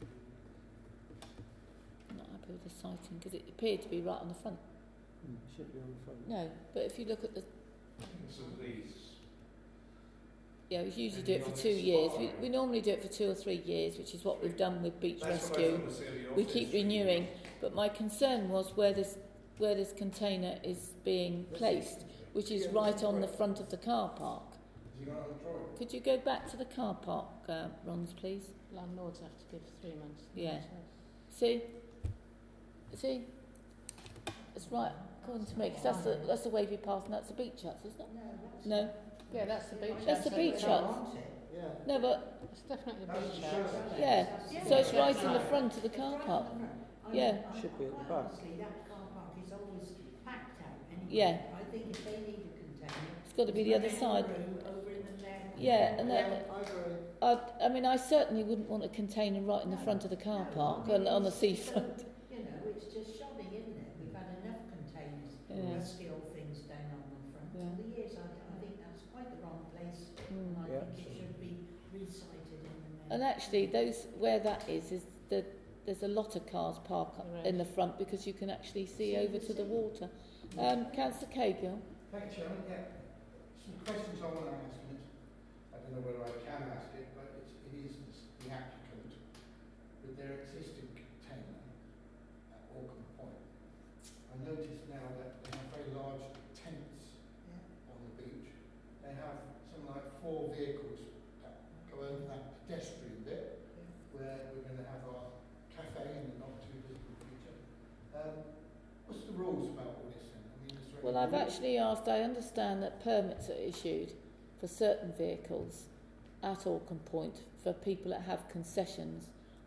I'm not happy with the siting because it appeared to be right on the front. Mm, should be on the front. No, but if you look at the, It's at least. yeah, we usually do it for two years. We, we normally do it for two or three years, which is what we've done with Beach That's what I Rescue. thought the C O U We office keep three renewing, years. but my concern was where this where this container is being placed, which is right on the front of the car park. Has he got another drawing? Could you go back to the car park, uh, Rons, please? Landlords have to give three months. Yeah. notice. See? See? It's right, according to me, 'cause that's the, that's the wavy path and that's the beach huts, isn't it? No? Yeah, that's the beach. That's the house, beach isn't it? huts. Yeah. No, but, It's definitely the That's beach the house. show. yeah, so it's right in the front of the car park. Yeah. Should be at the back. Honestly, that car park is always packed out anyway. Yeah. I think if they need a container, It's got to be the other side. over in the left. Yeah, and Yeah, that, I agree. I, I mean, I certainly wouldn't want a container right in the front of the car park on, on the seafront. You know, it's just shoddy, isn't it? We've had enough containers, Yeah. rusty old things down on the front. Yeah. For the years, I, I think that's quite the wrong place. Mm. And I Yeah. think it should be recited in the main. And actually, those where that is, is the there's a lot of cars parked up Right. in the front because you can actually see over to the water. Um, Councillor Cahill. Thank you, Chairman. Yeah. Some questions I want to ask, and it's, I don't know whether I can ask it, but it's, it is the applicant with their existing container Well, I've actually asked, I understand that permits are issued for certain vehicles at Orcombe Point for people that have concessions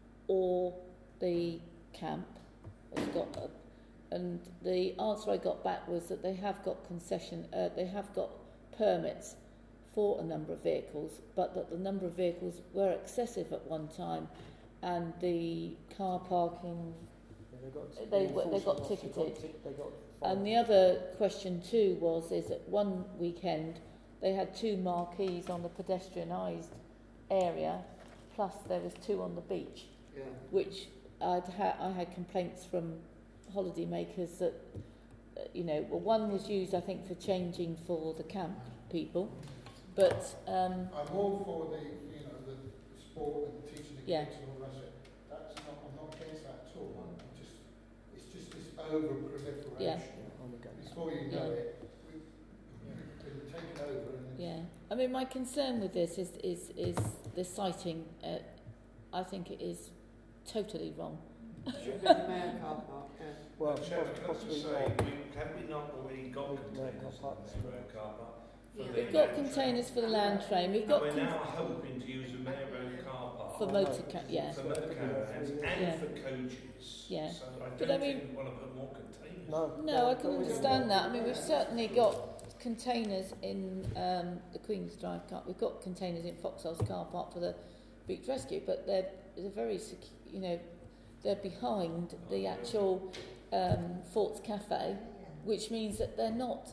or the camp has got a, and the answer I got back was that they have got concession, uh, they have got permits for a number of vehicles, but that the number of vehicles were excessive at one time, and the car parking Yeah, they got, they the were- they got enforcement officer ticketed. tic- They got And the other question too was, is that one weekend they had two marquees on the pedestrianised area, plus there was two on the beach, Yeah. which I'd ha- I had complaints from holiday makers that, uh, you know, well, one was used I think for changing for the camp people, but um, I'm all for the, you know, the sport and teaching the Yeah. kids and all the rest of it. That's not, I'm not against that at all. I'm just, it's just this over proliferation. Yeah. Yeah, I'm against Before you know Yeah. it, we- we've been taken over and it's, yeah, I mean my concern with this is is is the sighting. Uh, I think it is totally wrong. Should be the mayor car park, yeah. Well, Chairman, poss- can I possibly just say, not. we, have we not already got No, containers car parks. in the Mayor car park? for Yeah. the We've got land train? containers for the land train. We've And got we're con- now hoping to use the Mayor Road car park for Oh, motor no. ca- yeah. for motor caravans and Yeah. for coaches. Yeah. So I don't But I mean- think we want to put more containers. No, No, I can don't we? understand that. I mean, we've certainly got containers in um, the Queen's Drive car. We've got containers in Foxhole's car park for the beach rescue, but they're they're very secu- you know, they're behind the actual um, Forts Cafe, which means that they're not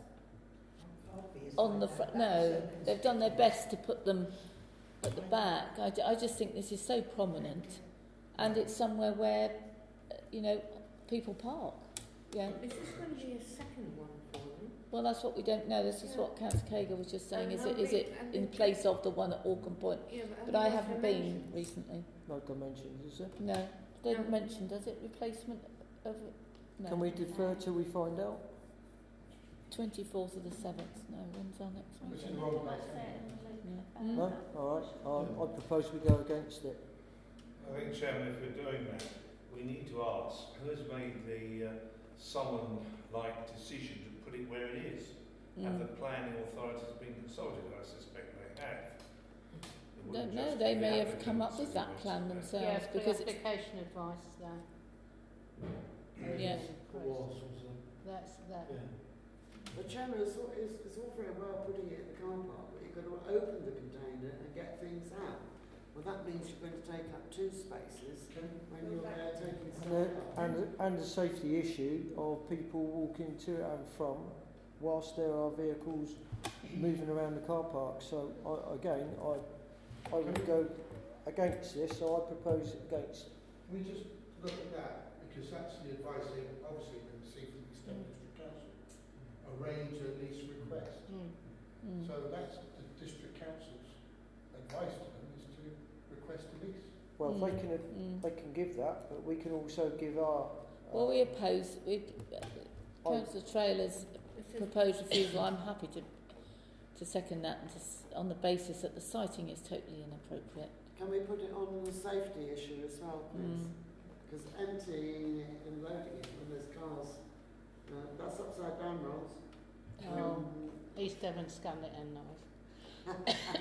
Obvious on the like front. that. No, That's they've done their best to put them at the back. I, ju- I just think this is so prominent, and it's somewhere where, uh, you know, people park. Yeah. Is this going to be a second one for them? Well, that's what we don't know. This is Yeah. what Councillor Kager was just saying. And Is how it is big- it and in big- place of the one at Orcombe Point? Yeah, But how I big haven't been dimensions? recently. No dimensions, is there? No, they didn't No. mention, does it? Replacement of it? No. Can we defer till we find out? twenty-fourth of the seventh. No, when's our next it's in meeting? the wrong place. Yeah. Mm. No? All right. I, I propose we go against it. I think, Chairman, if we're doing that, we need to ask who has made the uh, someone-like decision to put it where it is. Have Mm. the planning authorities been consulted? I suspect they have. It wouldn't Don't know. just They be may the have come up applicants with that that would plan suspect. themselves Yeah, because it's, pre-application advice there. Yeah. The walls was a, That's that. yeah. The chairman, it's all, it's, it's all very well putting it in the car park, but you've got to open the container and get things out. Well, that means you're going to take up two spaces when you're there taking And, stuff a, out. and, a- and a safety issue of people walking to and from whilst there are vehicles moving around the car park. So I, again, I, I would go against this. So I propose against. Can we just look at that, because that's the advice they obviously can see from the East Devon District Council. Arrange a lease request. Mm. mm. So that's the District Council's advice to them, is to request a lease. Well, Mm. they can Mm. they can give that, but we can also give our. Uh, Well, we oppose. We, I- Councillor Traylor's This is- proposed refusal. I'm happy to to second that, and to, s- on the basis that the sighting is totally inappropriate. Can we put it on the safety issue as well, please? Mm. Because emptying it and loading it when there's cars, uh, that's upside down rolls. Oh. Um, East Devon scanned it in nice.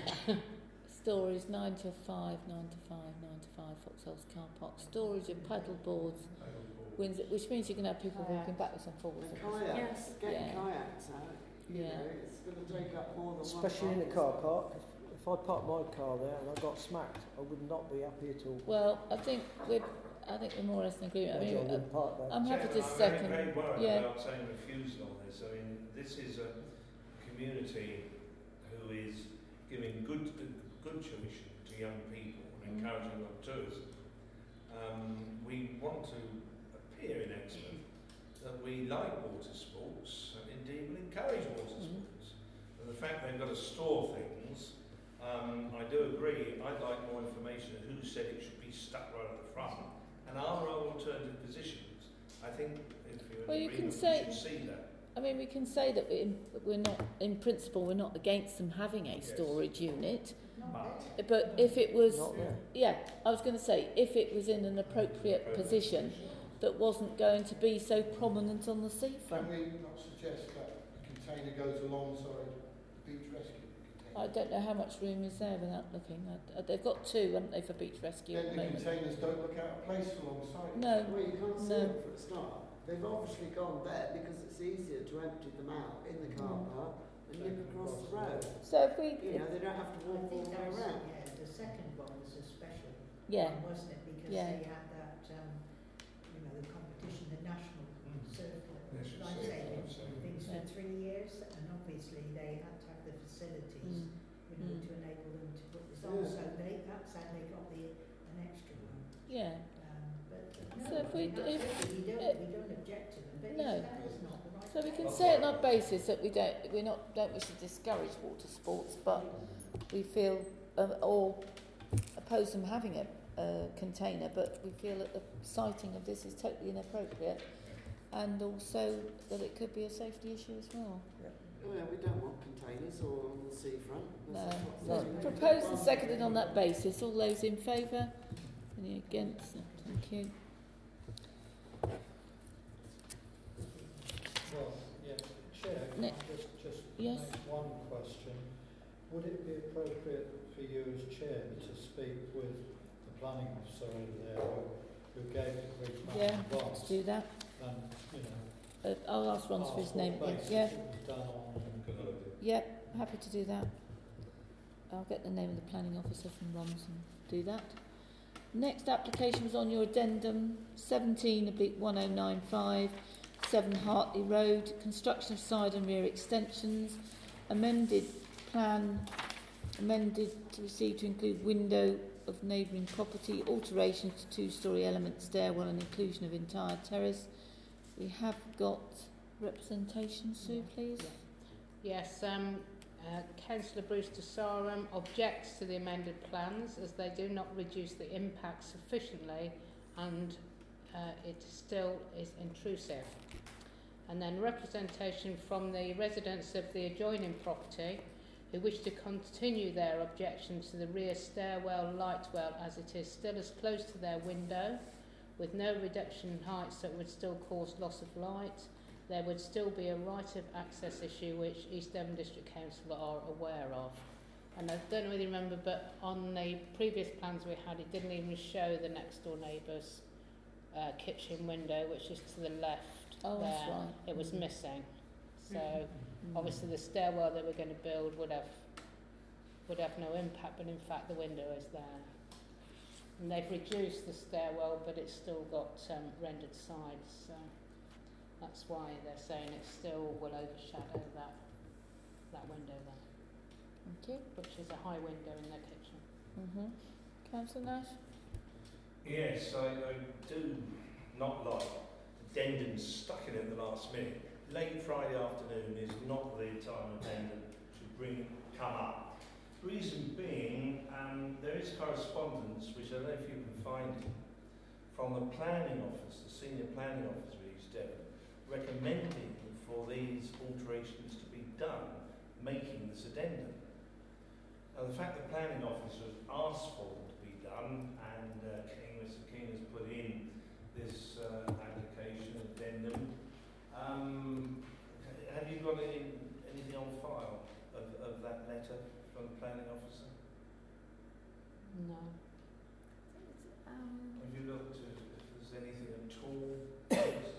Stories nine to five, nine to five, nine to five. Foxholes car park. Storage of paddle boards, Windsor, which means you can have people walking backwards and forwards. the obviously. kayaks, Yes. getting Yeah. kayaks out, you Yeah. know, it's going to take up more than Especially one in the parking car spot. park. If, if I parked my car there and I got smacked, I would not be happy at all. Well, I think we're. I think we're more or less in agreement. I Otherwise mean, uh, wouldn't park there. I'm happy to Chairman, I'm second. very, very worried Yeah. about saying refusal on this. I mean, this is a community who is giving good good tuition to young people and Mm. encouraging them tourism. Um, we want to appear in Exmouth that we like water sports and indeed will encourage water Mm. sports. And the fact they've got to store things, um, I do agree. I'd like more information on who said it should be stuck right at the front. And are there alternative positions? I think if you're in Well, you can agreement, say- we should see that. I mean, we can say that we're, in, we're not, in principle, we're not against them having a Yes. storage unit. But But if it was, Not there. yeah, I was going to say, if it was in an appropriate position that wasn't going to be so prominent on the seafront. Can we not suggest that container goes alongside the beach rescue container. I don't know how much room is there without looking. I, I, they've got two, haven't they, for beach rescue at Then the the moment? containers don't look out of place alongside it. No, Well, you can't see no. them for a start. They've obviously gone there because it's easier to empty them out in the car Mm. park and nip across the road. So if we, You know, they don't have to I walk all think the that way was, around. yeah, the second one was a special yeah, one, wasn't it? Because Yeah. they had that, um, you know, the competition, the national circuit, National life circuit, saving life-saving. things Yeah. for three years, and obviously they had to have the facilities, mm. you know, Mm. to enable them to put this on. Yeah. So they, that's how they got the an extra one. yeah. Um, but uh, no, So if I we mean, d- if- absolutely, we don't, uh, we don't object to them, but no. it's, that is not the right So we way. can say it on that basis that we don't, we're not, don't wish to discourage water sports, but we feel, um, or oppose them having a, a container, but we feel that the siting of this is totally inappropriate, and also that it could be a safety issue as well. Oh, yeah, we don't want containers or on the seafront. No. This is what- So it's proposed and seconded on that basis. All those in favour? Any against? Thank you. Well, yeah, Chair, can Ne- I just, just Yes. make one question? Would it be appropriate for you as Chair to speak with the planning officer over there who, who gave the brief back Yeah, in advance? let's do that. And, you know, Uh, I'll ask Ron for his ask name. what basis Yeah, it was done on and Good idea. yep, happy to do that. I'll get the name of the planning officer from Ron's and do that. Next application was on your addendum, seventeen oblique one oh nine five, seven Hartley Road, construction of side and rear extensions, amended plan, amended to receive to include window of neighbouring property, alterations to two-storey element stairwell and inclusion of entire terrace. We have got representation, Sue, please. Yes, um, uh, Councillor Brewster Sarum objects to the amended plans as they do not reduce the impact sufficiently and uh, it still is intrusive. And then representation from the residents of the adjoining property who wish to continue their objection to the rear stairwell light well as it is still as close to their window with no reduction in heights that would still cause loss of light. There would still be a right of access issue which East Devon District Council are aware of. And I don't really remember, but on the previous plans we had, it didn't even show the next door neighbour's uh, kitchen window, which is to the left Oh, there. that's right. It was Mm. missing. So Mm. obviously the stairwell they were going to build would have would have no impact, but in fact the window is there. And they've reduced the stairwell, but it's still got um, rendered sides, so that's why they're saying it still will overshadow that that window there, Thank you. which is a high window in their kitchen. Mm-hmm. Councillor Nash? Yes, I, I do not like addendums stuck in at the last minute. Late Friday afternoon is not the time addendum should bring come up. Reason being, um, there is correspondence, which I don't know if you can find it, from the planning office, the senior planning officer of East Devon, recommending for these alterations to be done, making this addendum. Now, the fact the planning officer has asked for them to be done, and uh, King, Mister King has put in this uh, application addendum. Um, have you got any, anything on file of, of that letter from the planning officer? No. Um, Have you looked at if there's anything at all? I've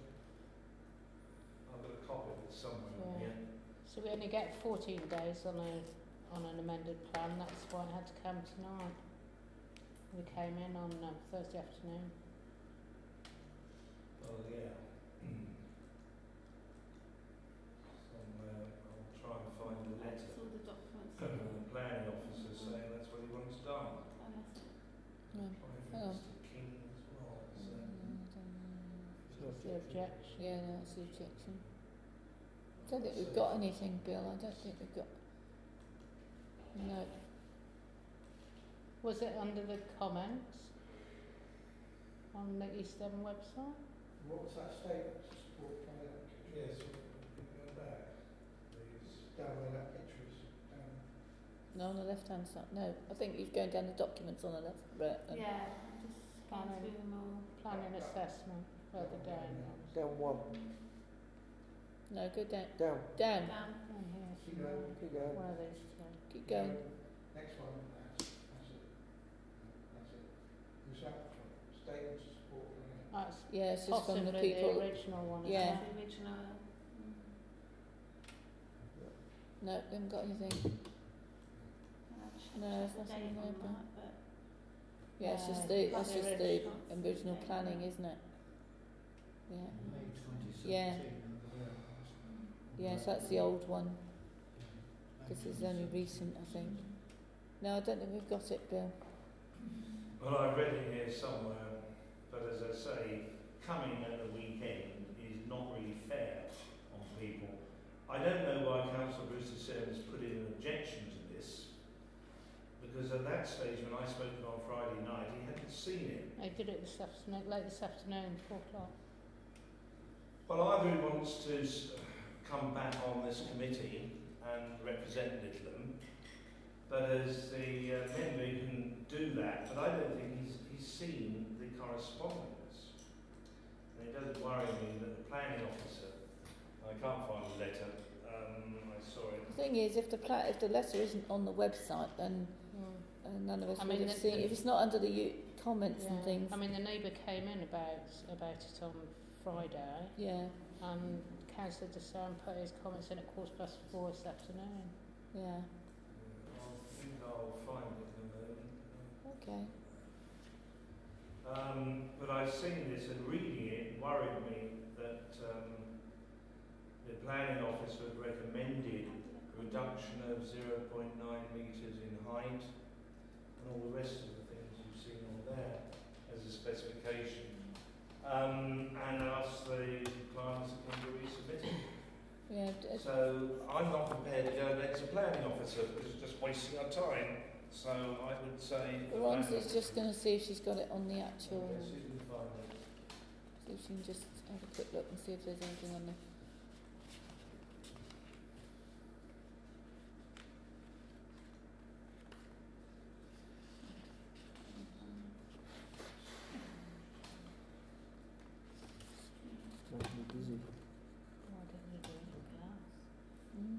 got a copy of it somewhere in Yeah. here. So we only get fourteen days on a on an amended plan. That's why I had to come tonight. We came in on uh, Thursday afternoon. Well, yeah. Somewhere, I'll try and find the letter All the documents. from the planning officer saying that's what he wants done. no. Try for Oh. Mister King as well. So. It's the objection. Yeah, no, that's the objection. I don't think we've got anything, Bill. I don't think we've got. No. Was it under the comments on the East Devon website? What was that statement to support planning application? Yes, we can go back, please. Down where that picture is, down. No, on the left-hand side. No, I think you're going down the documents on the left. Right, um, Yeah, just going Planning. through them all. Planning assessment further down. Down one. No, go down. Down. Down. Um, Oh, yes. Keep going. Keep going. One of these two. Keep going. Next one, that's, that's it. That's it. Who's that from? Statement to support the That's Yeah, it's just from possibly the people. the original one. isn't Yeah. it? the original. No, we haven't got anything. No, there's nothing in there. But yeah, it's just the No, that's the just the original. original planning, isn't it? Yeah. May twenty seventeen. Yeah. over there. Yes, that's the old one. This is only recent, I think. No, I don't think we've got it, Bill. Well, I read it here somewhere, but as I say, coming at the weekend is not really fair on people. I don't know why Councillor Brewster Sims put in an objection to this, because at that stage when I spoke to him on Friday night, he hadn't seen it. I did it this afternoon, late this afternoon, four o'clock. Well, either he wants to s- come back on this committee and represent Littleham, but as the uh, member he can do that, but I don't think he's, he's seen the correspondence. And it does worry me that the planning officer, I can't find the letter, um, I saw it. The thing is, if the pla- if the letter isn't on the website, then Mm. uh, none of us I would mean, have the- seen. the- If it's not under the u- comments and Yeah. things, I mean, the neighbour came in about about it on Friday, yeah, and Councillor Desan put his comments in at quarter past four this afternoon. yeah, I think I'll find it in a moment. okay. Um, but I've seen this and reading it worried me that um, the planning officer had recommended a reduction of zero point nine metres in height and all the rest of the things you've seen on there as a specification. Um, and asked the clients to come to resubmit it. Yeah, d- uh, So I'm not prepared to go next to planning officer because it's just wasting our time. So I would say. the Ron's planning is just going to see if she's got it on the actual. Okay, see if we can find it. See if she can just have a quick look and see if there's anything on there. Makes me dizzy. Why don't you do anything else? Mm.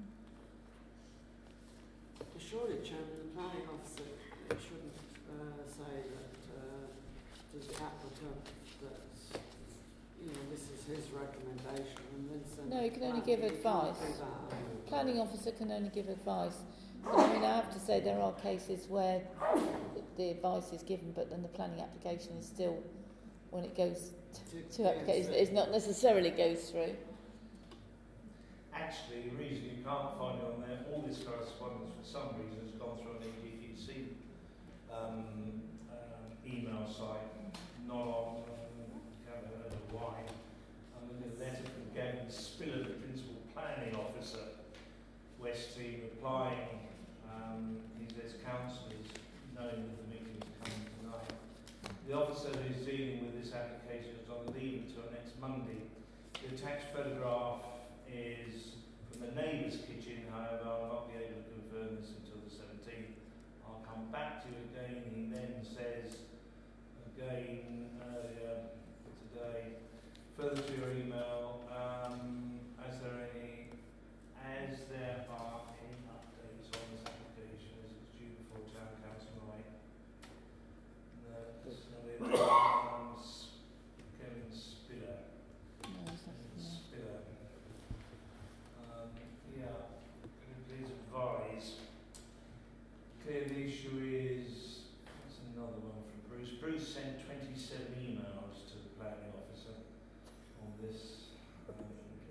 Surely, Chairman, the planning officer shouldn't uh, say that uh, to the applicant that, you know, this is his recommendation and then send No, it he can only back. give He can't advice. do that. Planning officer can only give advice. But I mean, I have to say there are cases where the, the advice is given, but then the planning application is still, when it goes To- to yeah, application, so- it's not necessarily goes through. Actually, the reason you can't find it on there, all this correspondence for some reason has gone through an E D P C um, um, email site, not on, um, I can't remember why. I'm looking at a letter from Gavin Spiller, the Principal Planning Officer, West Team, replying, um, he says, councillors, knowing that the meeting is coming tonight. The officer who's dealing with this application is on leave until next Monday. The attached photograph is from the neighbour's kitchen, however, I'll not be able to confirm this until the seventeenth. I'll come back to you again. He then says, again, earlier today, further to your email, um, as there any, as there are any updates on this application as it's due before Town Council night. No, that's not it. Um, S- Kevin Spiller. No, there's nothing there. Spiller. Um, yeah, can you please advise? Clear the issue is, that's another one from Bruce. Bruce sent twenty-seven emails to the planning officer on this. Um,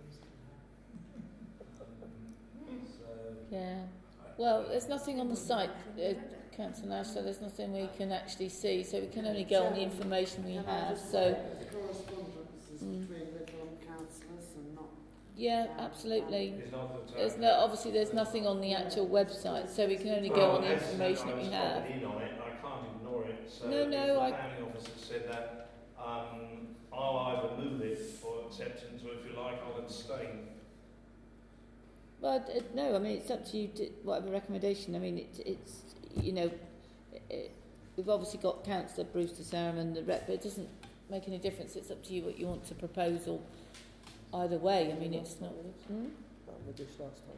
um, so, Yeah. I- Well, there's nothing on the site, uh, Councillor Nash, so there's nothing we can actually see, so we can only go on the information we Can I have. just So, say that the correspondence is Mm. between Littleham councillors and not. yeah, absolutely. It's not the time. There's no, obviously, there's nothing on the actual website, so we can only go on the Well, as information I that we was have. copied in on it, I can't ignore it. So No, if no, the I- planning officer said that, um, I'll either move it for acceptance, or if you like, I'll abstain. Well, uh, no, I mean, it's up to you, to, whatever recommendation. I mean, it, it's, you know, it, it, we've obviously got Councillor Brewster Sarum and the rep, but it doesn't make any difference. It's up to you what you want to propose or either way. I mean, it's not. Hmm? That we did last time.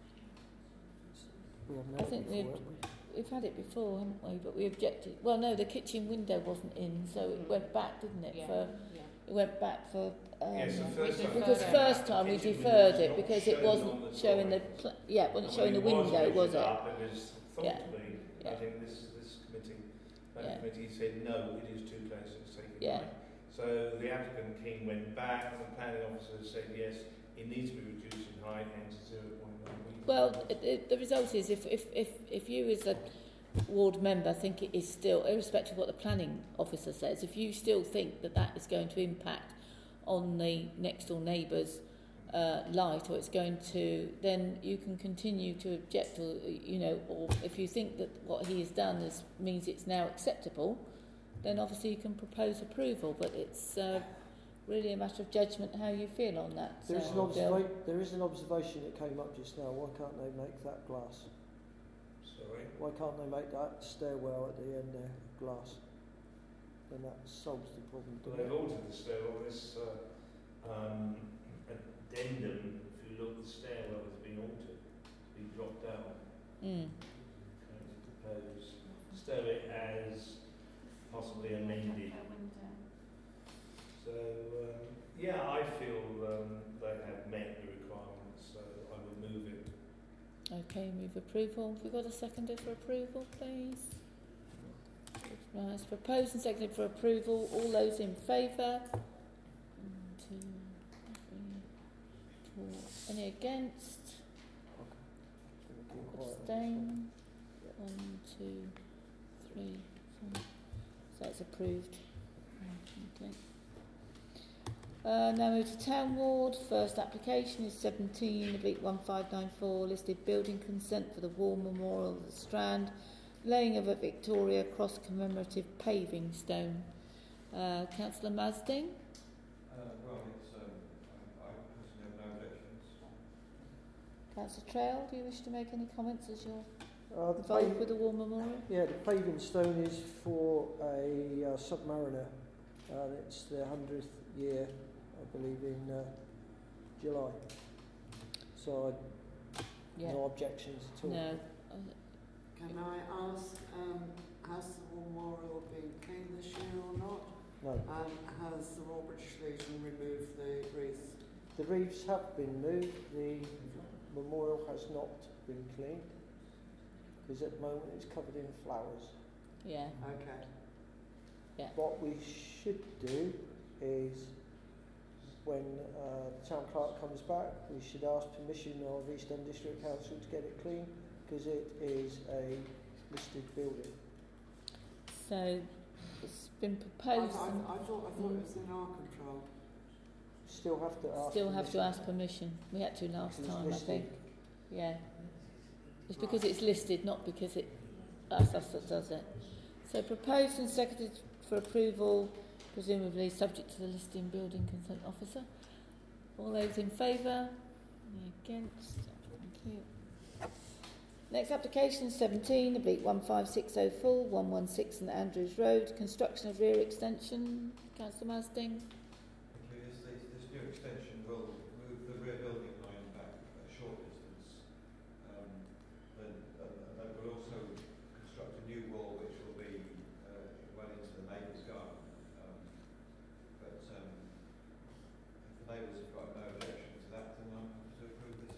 We haven't I had think it before, we've- have we? We've had it before, haven't we? But we objected. Well, no, the kitchen window wasn't in, so it went back, didn't it? Yeah. For Yeah. it went back for. Um, Yes, the first We time. because deferred first the time we kitchen deferred window it was because not it shown wasn't on the showing the drawings. pl- yeah, it wasn't And showing the when it window, measured was it? Up, it was thought Yeah. to be. Yeah. I think this this committee, that Yeah. committee said no, it is too close. It's taken Yeah. away. So the applicant King went back, and the planning officer said yes, it needs to be reduced in height, hence zero point one metres. Well, it, it, the result is if, if, if, if you as a ward member think it is still, irrespective of what the planning officer says, if you still think that that is going to impact on the next door neighbour's uh, light, or it's going to, then you can continue to object, or you know, or if you think that what he has done is means it's now acceptable, then obviously you can propose approval. But it's uh, really a matter of judgment how you feel on that. There is, uh, an Bill. observa- there is an observation that came up just now. Why can't they make that glass? Sorry. Why can't they make that stairwell at the end there glass? Then that solves the problem. Well, doesn't they've it? altered the stairwell. This uh, um, addendum, if you look, the stairwell has been altered, it's been dropped down. Mm. And it's proposed stairway as possibly amended. So um, yeah, I feel um, they have met the requirements, so I would move it. Okay, move approval. Have we got a seconder for approval, please? Right, it's proposed and seconded for approval. All those in favour? One, two, three, four. Any against? Keep quiet. Abstain? One, two, three, four. So it's approved. Okay. Uh, now move to Town Ward. First application is seventeen oblique one five nine four, listed building consent for the War Memorial at the Strand, laying of a Victoria Cross commemorative paving stone. Uh, Councillor Masding? Uh, well, it's, um, I, I personally have no objections. Councillor Trail, do you wish to make any comments as you're Uh, the involved pav- with the War Memorial? yeah, the paving stone is for a uh, submariner. Uh, it's the hundredth year, I believe, in uh, July. So I, Yeah. no objections at all. No. Can I ask, um, has the War Memorial been cleaned this year or not? No. And has the Royal British Legion removed the wreaths? The wreaths have been moved. The memorial has not been cleaned because at the moment it's covered in flowers. Yeah. Okay. Yeah. What we should do is, when uh, the town clerk comes back, we should ask permission of East End District Council to get it clean, because it is a listed building. So it's been I, proposed. I, and I thought, I thought it was in our control. Still have to ask. still have to permission. ask permission. We had to last It's time, listed. I think. Yeah. It's because it's listed, not because it that's us that does it. So proposed and seconded for approval, presumably subject to the listing building consent officer. All those in favour? Any against? Thank you. Next application, seventeen, oblique one five six oh four, one one six St Andrews Road, construction of rear extension. Councillor Masding. Actually, this, this, this new extension will move the rear building line back a short distance. Um, and, and, and they will also construct a new wall which will be uh, well into the neighbour's garden. Um, but um, if the neighbours have got no objection to that, then I'm happy to approve this.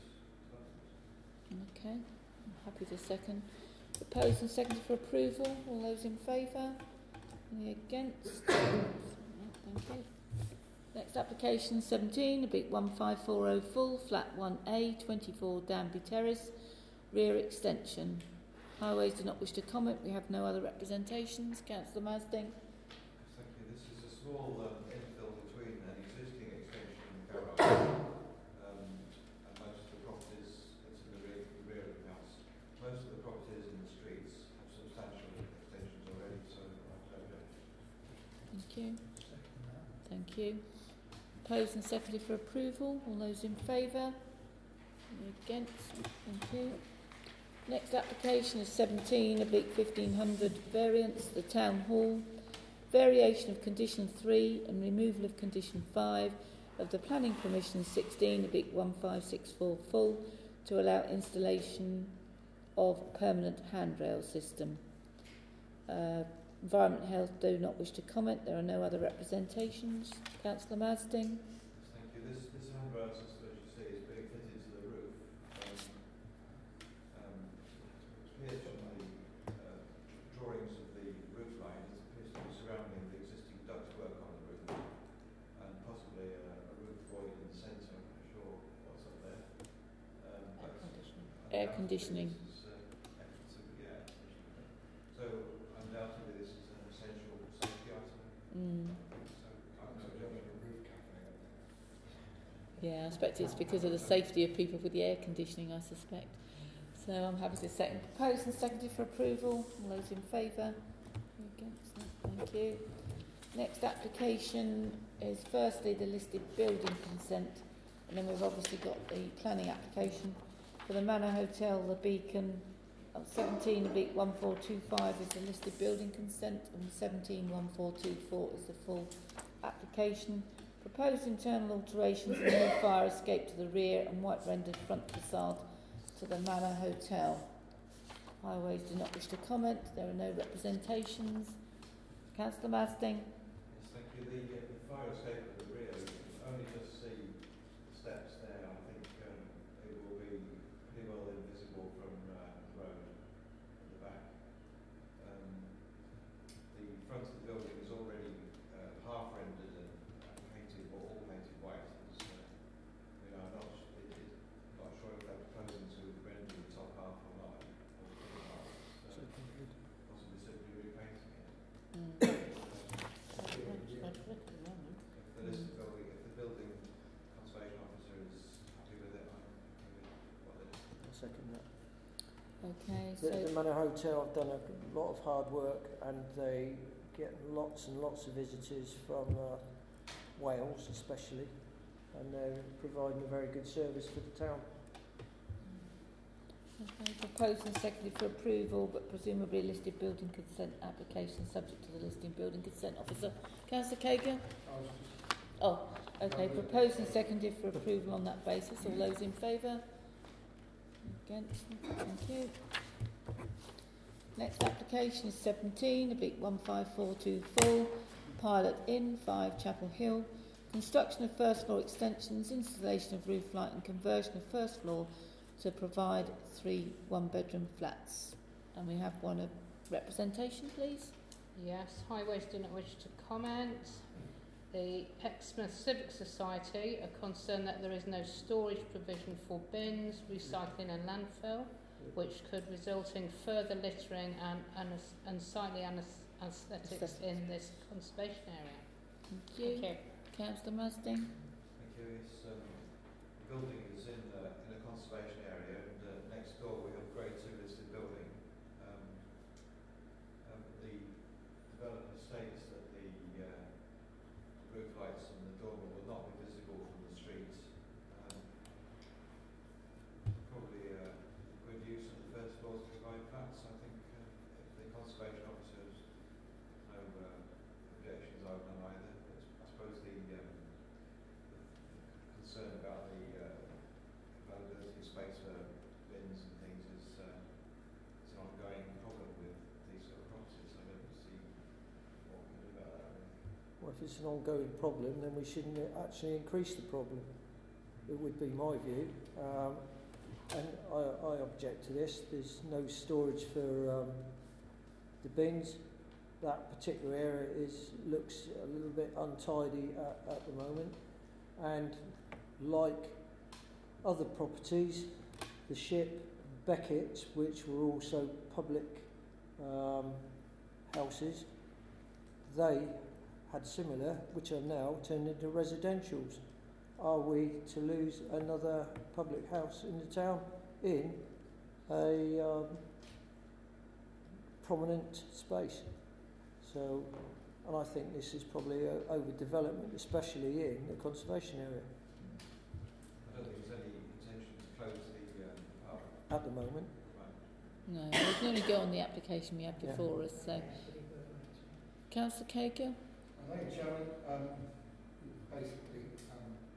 Okay, I'm happy to second. Proposed and seconded for approval. All those in favour? Any against? Thank you. Next application, seventeen, oblique one five four oh four, flat one A, twenty-four Danby Terrace, rear extension. Highways do not wish to comment. We have no other representations. Councillor Masding. Thank you. This is a small um, infill between an existing extension and garage. Um, and most of the properties, it's in the rear, the rear of the house. Most of the properties in the streets have substantial extensions already, so I don't know. Thank you. Thank you. Proposed and seconded for approval. All those in favour? Any against? Thank you. Next application is seventeen, oblique fifteen hundred variance, the Town Hall. Variation of condition three and removal of condition five of the planning permission sixteen, big one five six four full, to allow installation of permanent handrail system. Uh, Environment Health do not wish to comment. There are no other representations. Councillor Masding. Thank you. This, this handrail system, as you see, is being fitted to the roof. Um, um, it appears from the uh, drawings of the roof line, it appears to be surrounding the existing ductwork on the roof, and possibly a, a roof void in the centre. I'm not sure what's up there. Um, Air conditioning. undoubtedly Air conditioning. This is, uh, effectively air conditioning. So undoubtedly this is an essential safety item. Mm. So I'm no judging a roof cafe up there. Yeah, I suspect it's because of the safety of people with the air conditioning, I suspect. So I'm happy to second. Proposed and seconded for approval. All those in favour? Against that? Thank you. Next application is firstly the listed building consent, and then we've obviously got the planning application for the Manor Hotel, the Beacon. Oh, seventeen Beak one four two five is the listed building consent, and seventeen one four two four is the full application. Proposed internal alterations in the new fire escape to the rear and white rendered front facade to the Manor Hotel. Highways do not wish to comment. There are no representations. Councillor Masding. Yes, thank you. The, uh, the fire escape at the rear, you can only just see the steps there. I think um, it will be pretty well invisible from uh, the road at the back. Um, the front of the building is already uh, half rendered and uh, painted, or all painted white. It's, uh, you know, I'm not, it, it, I'm not sure if they're proposing to render the top half or not, or the bottom half. So possibly simply repainting it. Mm. If the list of building, if the building conservation officer is happy with it, I'm happy with what it is. I'll second that. Okay, The, so the Manor Hotel have done a lot of hard work, and they get lots and lots of visitors from uh, Wales especially, and they're providing a very good service for the town. okay, proposed and seconded for approval, but presumably listed building consent application subject to the listing building consent officer. Councillor Kagan? Oh, okay, proposed and seconded for approval on that basis. All those in favour? Against? Thank you. Next application is seventeen, a big one five four two full, Pilot Inn, five Chapel Hill. Construction of first floor extensions, installation of roof light and conversion of first floor to provide three one-bedroom flats. And we have one of representation, please. Yes, Highways do not wish to comment. The Exmouth Civic Society are concerned that there is no storage provision for bins, recycling and landfill, which could result in further littering and anas- unsightly anas- aesthetics in this conservation area. Thank you. Thank you. Councillor Masding. Thank you. It's, um, the building is in, uh, in a conservation area, and uh, next door we have a grade two listed building. Um, um, the developer states that the uh, roof lights and the dormer will not be visible from the street. Um, probably a good use of the first floor to provide flats. I think uh, if the conservation officer has no uh, objections, I would not either. But I suppose the, um, the concern about the uh, availability of space for bins and things is uh, it's an ongoing problem with these sort of properties. I don't see what we can do about that. Really. Well, if it's an ongoing problem, then we shouldn't actually increase the problem. It would be my view. Um, and I, I object to this. There's no storage for um, the bins. That particular area is looks a little bit untidy at, at the moment. And like other properties, the Ship, Beckett, which were also public um, houses, they had similar, which are now turned into residentials. Are we to lose another public house in the town in a um, prominent space? So, and I think this is probably a overdevelopment, especially in the conservation area I don't think there's any intention to close the um, department. at the moment. Right. No, we can only go on the application we have Yeah. before us. So, Councillor Kagan. Thank you, Chairman. Um, basically, um,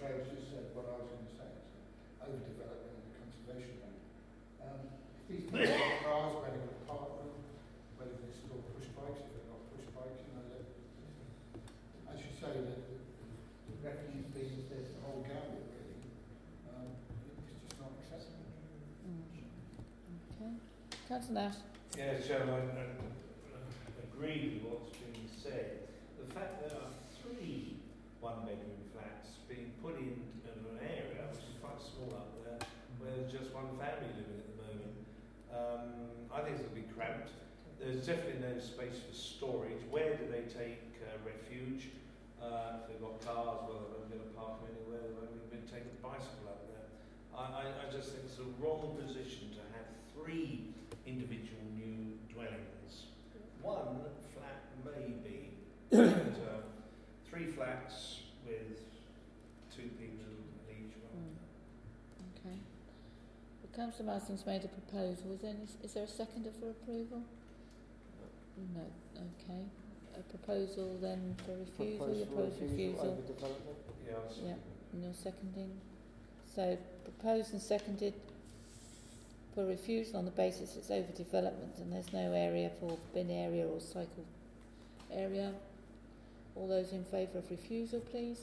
Craig's just said what I was going to say, so overdevelopment and the conservation land. Um, if these people have cars, where they're going to park them, whether they store push bikes, if they've got push bikes, you know, that, as you say, that the, the refuse bins, there's the whole gamut really. Um, it's just not acceptable. Okay. Councillor Nash. Yeah, Chairman, I, I, I agree with what's being said. The fact there are three one-bedroom flats being put in an area which is quite small up there, where there's just one family living at the moment. Um, I think it'll be cramped. There's definitely no space for storage. Where do they take uh, refuge? Uh, if they've got cars, well, they're not going to park them anywhere. They're only going to take a bicycle up there. I, I, I just think it's the wrong position to have three individual new dwellings. One flat maybe, but uh, three flats with two people in each one. Mm. Okay. Well, Councillor Marsden's made a proposal. Is there, any, is there a seconder for approval? No. Okay. A proposal then for refusal. Proposal You oppose refusal, refusal. overdevelopment. Yeah, I'll second Yeah. And you're seconding. So proposed and seconded for refusal on the basis it's overdevelopment and there's no area for bin area or cycle area. All those in favour of refusal, please.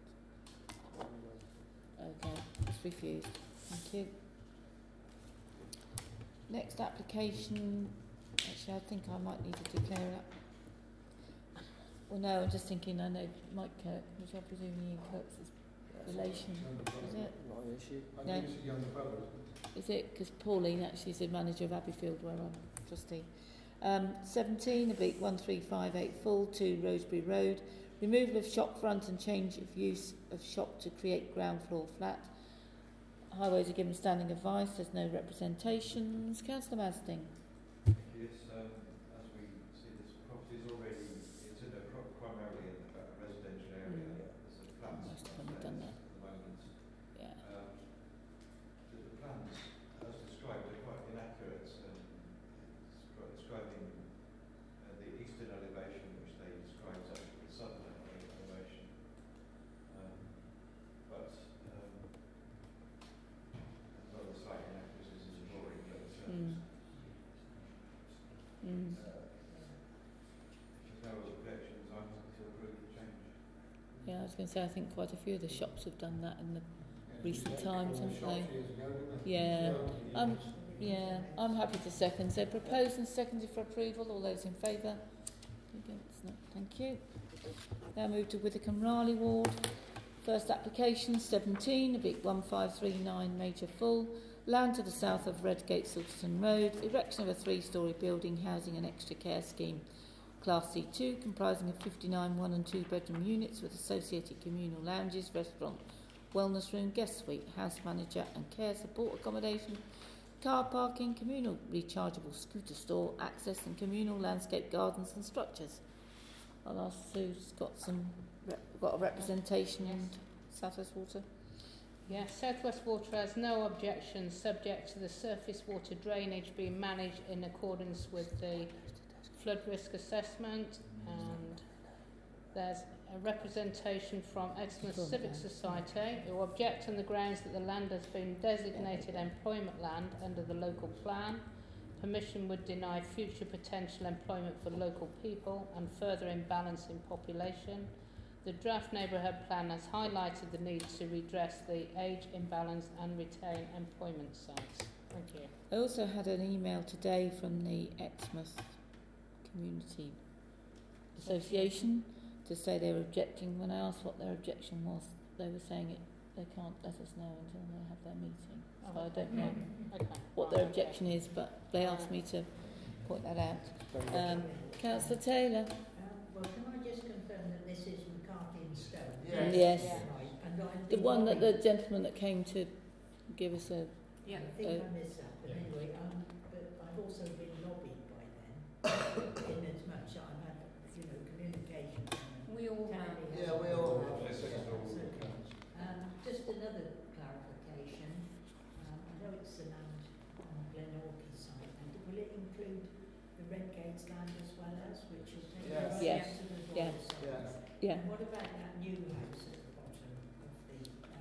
Okay, it's refused. Thank you. Next application. Actually, I think I might need to declare it. Well, no, I'm just thinking. I know Mike Kirk, which I presume Ian Kirk's relation, is it? Not an issue. I No. think it's a younger brother, isn't it? Is it? Because Pauline actually is the manager of Abbeyfield, where I'm trustee. Um, seventeen, a big one three five eight full to Rosebery Road. Removal of shop front and change of use of shop to create ground floor flat. Highways are given standing advice. There's no representations. Councillor Masting. Yes, um, as we see, this property is already, it's in a pro primarily in a residential area. Mm. There's a flats Most of them have done that. at the moment. Yeah. Um, the, the plans, as described, are quite inaccurate, and descri- describing uh, the eastern elevation, which they describe as actually the southern ele- elevation. Um, but um, well, the slight inaccuracies in the drawing, but uh, Mm. Mm. uh, if there's no other objections, I'm happy to approve the change. Yeah, I was going to say I think quite a few of the shops have done that in the Yeah, recent they times, called haven't shops they? years ago, didn't they? Yeah. Yeah. Um, yeah, I'm happy to second. So proposed and seconded for approval. All those in favour? Against? No. Thank you. Now move to Withycombe Raleigh Ward. First application seventeen, a big one five three nine major full. Land to the south of Redgate Silverton Road. Erection of a three-storey building housing an extra care scheme. Class C two, comprising of fifty-nine one and two bedroom units with associated communal lounges, restaurant, wellness room, guest suite, house manager and care support accommodation, car parking, communal rechargeable scooter store, access and communal landscape gardens and structures. I'll ask Sue's got some rep- got a representation Yes. in South West Water. Yes, South West Water has no objections subject to the surface water drainage being managed in accordance with the flood risk assessment, and there's a representation from Exmouth Civic Society who object on the grounds that the land has been designated employment land under the local plan. Permission would deny future potential employment for local people and further imbalance in population. The draft neighbourhood plan has highlighted the need to redress the age imbalance and retain employment sites. Thank you. I also had an email today from the Exmouth Community Association to say they were objecting. When I asked what their objection was, they were saying it, they can't let us know until they have their meeting. So I don't know Okay. what their objection is, but they asked me to point that out. Um, Councillor Taylor. Um, well, can I just confirm that this is McCarthy and Stone? Yes. Yes. Right, and I've The been one that the lobbied- gentleman that came to give us a... I think uh, I missed that, but anyway, um, but I've also been lobbied by them, in as much that I've had, you know, communication. from We all have. County Yeah, we all have. Yes, Yes, that's all. okay. Um, just another clarification. Um, I know it's the land on Glenorchy site, and will it include the Red Gates land as well as, which will take Yes. us Yes. to the Yeah. water side? Yeah. Yeah. And what about that new house at the bottom of the um,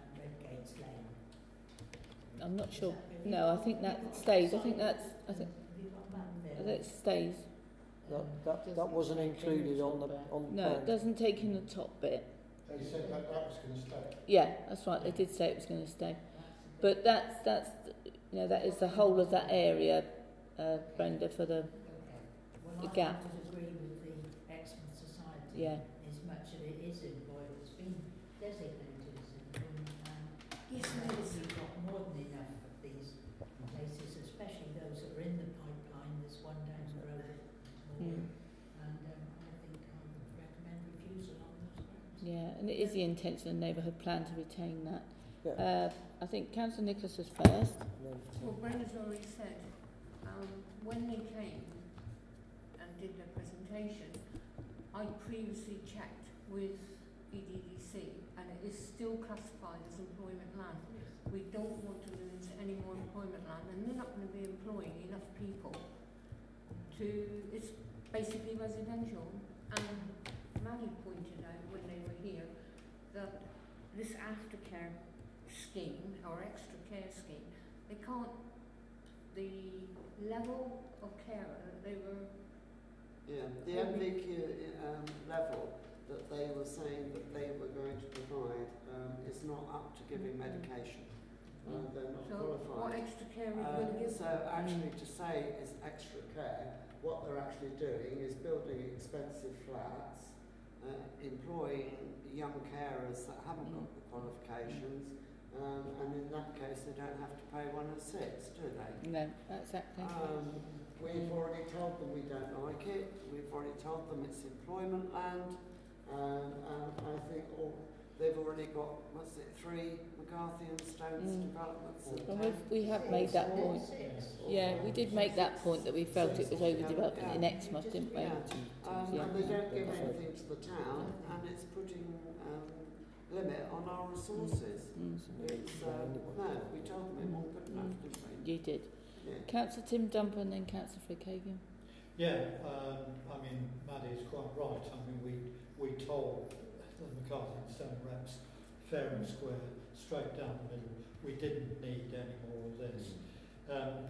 I'm not sure. Is that- No, I think that stays. I think that's. I think Have you got a map there? that stays. That, that, that wasn't included on the on the No, it plan. doesn't take in the top bit. They said that that was going to stay. Yeah, that's right. They did say it was going to stay. But that's that's you know that is the whole of that area, uh, Brenda, for the Well, the I gap. would agree with the Exmouth Society yeah. as much as it is employed, it's been designated as employment land. Yes, And it is. we've got more than enough of these places, especially those that are in the pipeline. There's one down the road at Moore, Mm. and um, I think I would recommend refusal on those grounds. Yeah, and it is the intention of the neighbourhood plan to retain that. Yeah. Uh, I think Councillor Nicholas was first. Well, Brenda's already said, um, when they came and did their presentation, I previously checked with E D D C and it is still classified as employment land. We don't want to lose any more employment land and they're not going to be employing enough people to, it's basically residential. And Manny pointed out when they were here that this aftercare scheme or extra care scheme, they can't, the level of care that they were, Yeah, the M V Q um, level that they were saying that they were going to provide um, is not up to giving medication. Uh, they're not so what qualified. extra care are you Um, going to give? so actually to say is extra care, what they're actually doing is building expensive flats, uh, employing young carers that haven't got the qualifications, um, and in that case they don't have to pay one and six, do they? No, exactly. Um, we've already told them we don't like it. We've already told them it's employment land. Um, and I think all, they've already got, what's it, three McCarthy and Stones Mm. developments in Well, town. we've, we have made that point. Yeah, we did make that point that we felt it was overdeveloped in Exmouth, didn't we? Yeah. Um, Yeah. and they don't give anything to the town, and it's putting um, limit on our resources. Mm. It's, uh, no, we told them it wasn't good enough, didn't we? You did. Yeah. Councillor Tim Dumper and then Councillor Frick-Hagan. Yeah, um, I mean, Maddie's quite right. I mean, we, we told the McCarthy and Stone reps fair and square, straight down the middle. We didn't need any more of this. Um,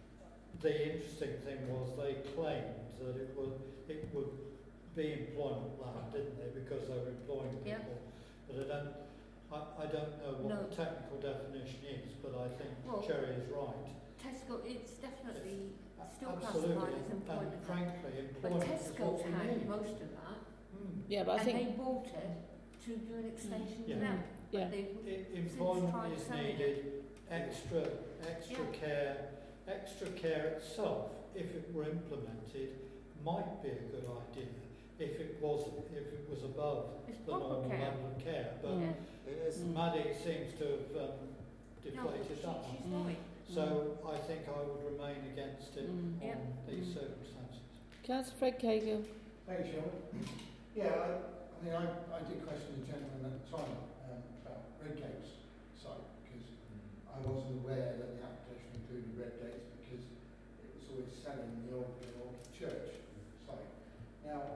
the interesting thing was they claimed that it would, it would be employment land, didn't they, because they were employing people. Yeah. But I don't, I, I don't know what No. the technical definition is, but I think Well, Cherry is right. Tesco, it's definitely still Absolutely, classified as and employment land. frankly, But employment is Tesco's what we had need. most of that, Mm. Yeah, but I and think they bought it to do an extension Yeah. to them. yeah. But they, I- Since employment tried is selling it. needed, extra, extra Yeah. care, extra care itself, if it were implemented, might be a good idea if it was, if it was above it's the proper normal care. level of care. But Mm. It is. Mm. Maddie seems to have um, No, deflated she, that one. she's Mm. right. So I think I would remain against it Mm. Yeah. on these Mm. circumstances. Councillor Frick-Hagan. Thanks, Chairman. Yeah, I, I mean, I, I did question the gentleman at the time um, about Redgate's site, because I wasn't aware that the application included Redgate's, because it was always selling the old, the old church site. Now,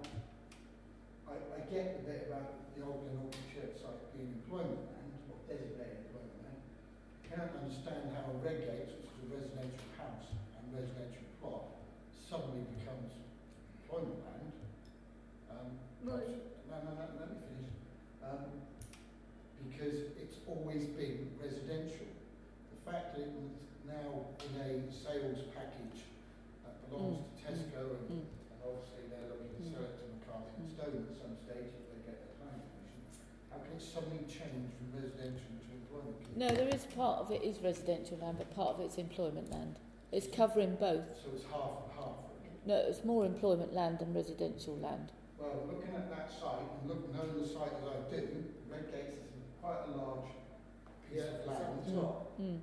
I, I get the bit about the old Glenorchy church site being employment land, or designated employment land. I can't understand how Redgate's, which is a residential house and residential plot, suddenly becomes employment land. Um, Well, no, no, no, let me finish. Um, because it's always been residential. The fact that it was now in a sales package that belongs Mm. to Tesco and, Mm. and obviously they're looking to Mm. sell it to McCarthy and Mm. Stone at some stage if they get their planning permission. How can it suddenly change from residential to employment? No, there is part of it is residential land, but part of it's employment land. It's covering both. So it's half and half. Really. No, it's more employment land than residential land. Well, looking at that site and look, knowing the site as I do, Redgate's is quite a large piece Yeah, of it's at land. the top. Mm.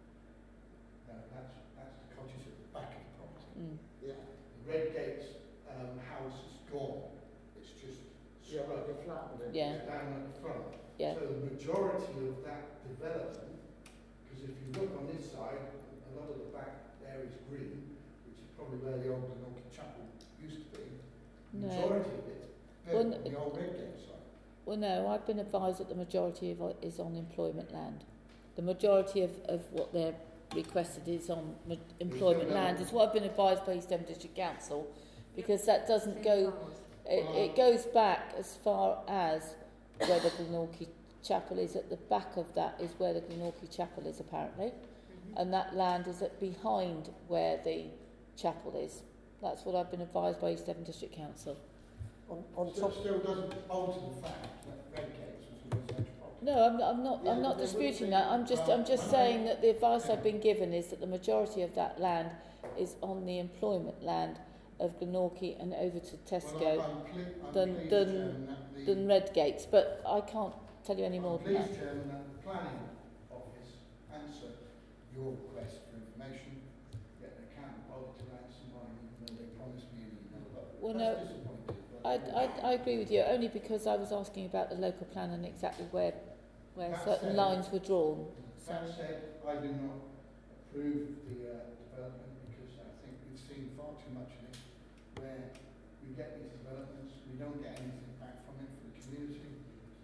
No, that's, that's the cottage at the back of the property. Mm. Yeah. Redgate's um, house is gone. It's just Yeah, struck like a flat with it. Yeah. down at the front. Yeah. So the majority of that development, because if you look on this side, a lot of the back there is green, which is probably where the old Glenorchy Chapel used to be. The No. majority of it's Well, built n- on the old Redgate site. Well, no, I've been advised that the majority of it is on employment land. The majority of, of what they're requested is on m- employment land, is what I've been advised by East Devon District Council, because that doesn't go, it, it goes back as far as where the Glenorchy Chapel is. At the back of that is where the Glenorchy Chapel is, apparently, mm-hmm. and that land is at behind where the chapel is. That's what I've been advised by East Devon District Council. On, on top, still doesn't alter the fact that Redgates was a residential property. No, I'm, I'm not. Yeah, I'm not but there disputing would be- that. I'm just. I'm just saying that the advice I've been given is that the majority of that land is on the employment land of Glenorchy and over to Tesco Well, I'm, I'm, ple- I'm than pleased, than Chairman, that the, than Redgates. But I can't tell you any more I'm than that. pleased, Chairman, that the planning office answered your request for information, yet they can't bother to answer mine, even though they promised me an email. But Well, that's no, disappointing. I, I, I agree with you, only because I was asking about the local plan and exactly where where That certain said- lines were drawn. So, That said, I do not approve the uh, development because I think we've seen far too much of it where we get these developments, we don't get anything back from it for the community.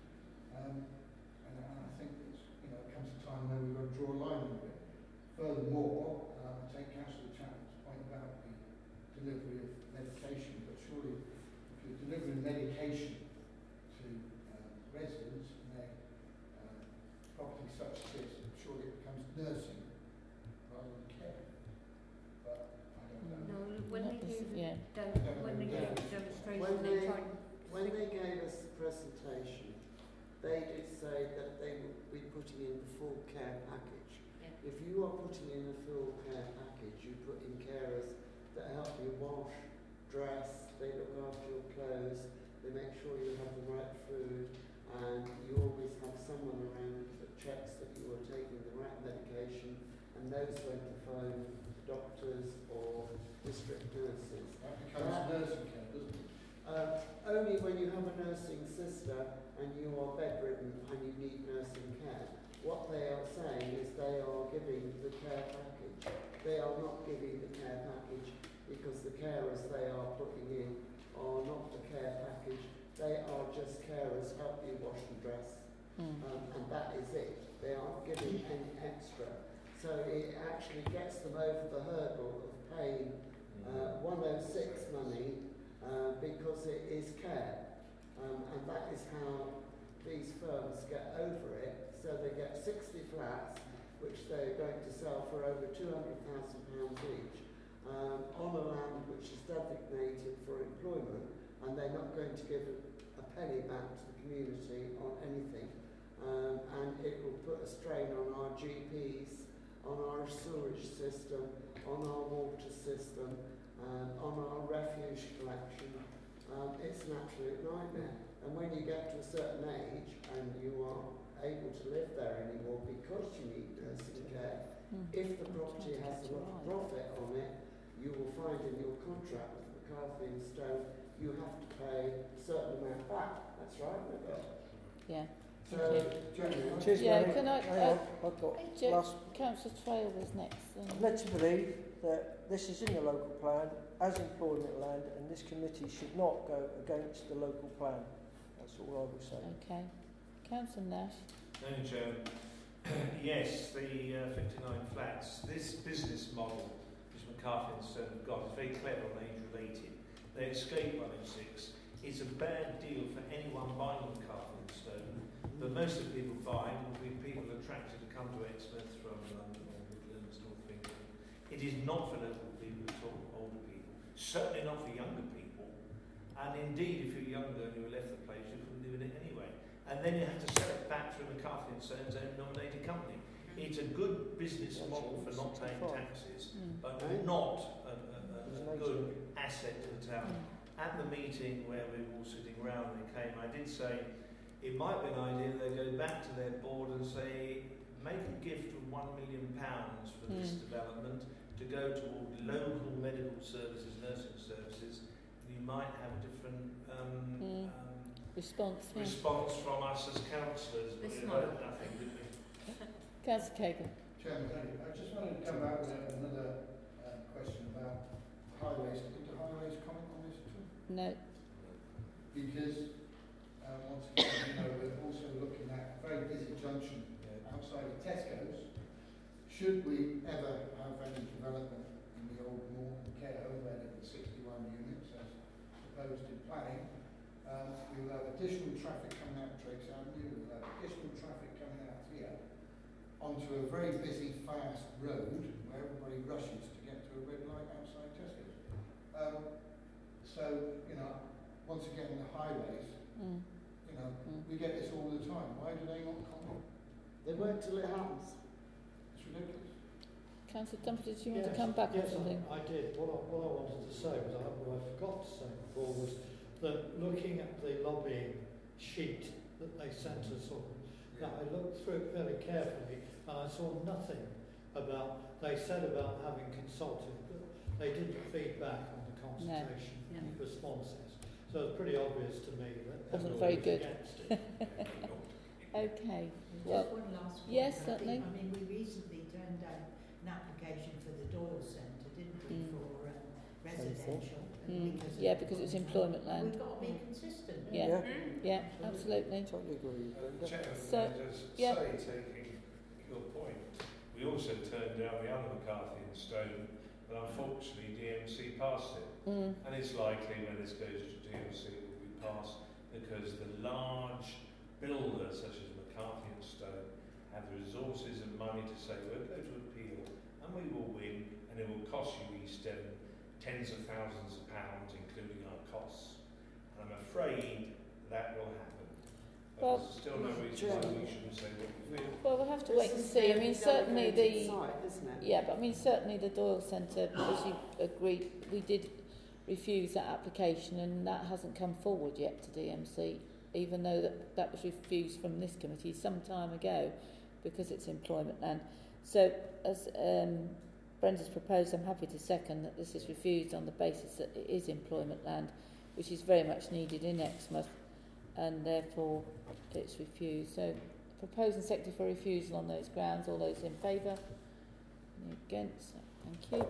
Um, and, and I think it's, you know, it comes a time where we've got to draw a line under it. Furthermore, uh, I take Councillor Chapman's point about the delivery of medication, but surely if you're delivering medication to uh, residents in a uh, property such as this, surely it becomes nursing rather than care. But I don't know. No, when they Not gave this- yeah. dem- when they gave the When demonstration, they, they tried. when they gave us the presentation, they did say that they would be putting in the full care package. Yeah. If you are putting in a full care package, you put in carers that help you wash, dress, they look after your clothes, they make sure you have the right food, and you always have someone around that checks that you are taking the right medication and knows when to phone doctors or district nurses. That becomes That- nursing care, doesn't it? Uh, only when you have a nursing sister and you are bedridden and you need nursing care. What they are saying is they are giving the care package. They are not giving the care package because the carers they are putting in are not the care package. They are just carers, help you wash and dress, Mm. um, and that is it. They aren't giving any extra. So it actually gets them over the hurdle of paying uh, one oh six money uh, because it is care. Um, and that is how these firms get over it. So they get sixty flats, which they're going to sell for over two hundred thousand pounds each, um, on a land which is designated for employment, and they're not going to give a, a penny back to the community on anything. Um, and it will put a strain on our G Ps, on our sewage system, on our water system, um, on our refuse collection. Um, it's an absolute nightmare. And when you get to a certain age and you are able to live there anymore because you need nursing care, Mm. if the property has a lot of profit on it, you will find in your contract with McCarthy and Stone you have to pay a certain amount back. That's right, Mabel. Yeah. So, Chairman, Cheers, Yeah, Mary. can I- Hang uh, on, I've got Jo- last. Councillor Trail was next. I'm Um, led to believe that this is in the local plan as employment land, and this committee should not go against the local plan. That's all I will say. okay. Councillor Nash. Thank you, Chairman. Yes, the uh, fifty-nine flats. This business model, which McCarthy and Stone have got, is very clever and age-related. They escape one oh six. It's a bad deal for anyone buying McCarthy and Stone, but most of the people buying will be people attracted to come to Exmouth from London or Midlands, North England. It is not for local people at all, older people. Certainly not for younger people. And indeed, if you're younger and you left the place, you couldn't live in it anyway. And then you have to sell it back through McCarthy and Stone's own nominated company. It's a good business model for not paying taxes, Mm. but not a, a, a, a good asset to the town. Mm. At the meeting where we were all sitting round and they came, I did say it might be an idea they go back to their board and say, make a gift of one million pounds for this Mm. development to go toward local medical services, nursing services. You might have a different um, Mm. um, Response. Yeah. response from us as councillors, but This we one. heard nothing, did we? Councillor Kagan. Chairman, thank you. I just wanted to come back with another uh, question about highways. Did the highways comment on this at all? No. Because, uh, once again, you know, we're also looking at a very busy junction outside of Tesco's, should we ever have any development in the old Morton care home where there were sixty-one units as proposed in planning, um, you'll have additional traffic coming out of Triggs Avenue, you'll have additional traffic coming out here onto a very busy, fast road where everybody rushes to get to a red light outside Tesco's. Um, so, you know, once again, the highways, Mm. you know, Mm. we get this all the time. Why do they not comment? They won't till it happens. It's ridiculous. Councillor Dumfries, did you want Yes, to come back yes, on something? I, I did. What I, what I wanted to say was, I, what I forgot to say before was that looking at the lobbying sheet that they sent us all, that I looked through it very carefully and I saw nothing about, they said about having consulted, but they didn't feed back on the consultation No. No. responses. So it's pretty obvious to me that Wasn't everyone very was good. against it. Okay. Just Well, one last point. yes, I think- certainly. I mean, we recently turned down an application for the Doyle Centre, didn't we, Mm. for um, residential. and Mm. because of Yeah, the because it's employment employment land. We've got to be consistent. Yeah. Yeah, Yeah, absolutely. totally agree with Uh, Brenda. Chairman, So, can I just yeah. say, taking your point, we also turned down the other McCarthy and Stone, but unfortunately D M C passed it. Mm. And it's likely when this goes to D M C it will be passed because the large builders such as McCarthy and Stone have the resources and money to say we'll go to appeal and we will win and it will cost you East Devon tens of thousands of pounds including our costs. And I'm afraid that will happen. But Well, there's still no reason why we shouldn't say what we feel. Well, we'll have to This wait and is see. I the mean, certainly the delegated site, isn't it? yeah, but I mean certainly the Doyle Centre, as you agreed, we did refuse that application, and that hasn't come forward yet to D M C, even though that that was refused from this committee some time ago, because it's employment land. So, as um, Brenda's proposed, I'm happy to second that this is refused on the basis that it is employment land, which is very much needed in Exmouth, and therefore it's refused. So, propose and seconded for refusal on those grounds. All those in favour? Any against? Thank you.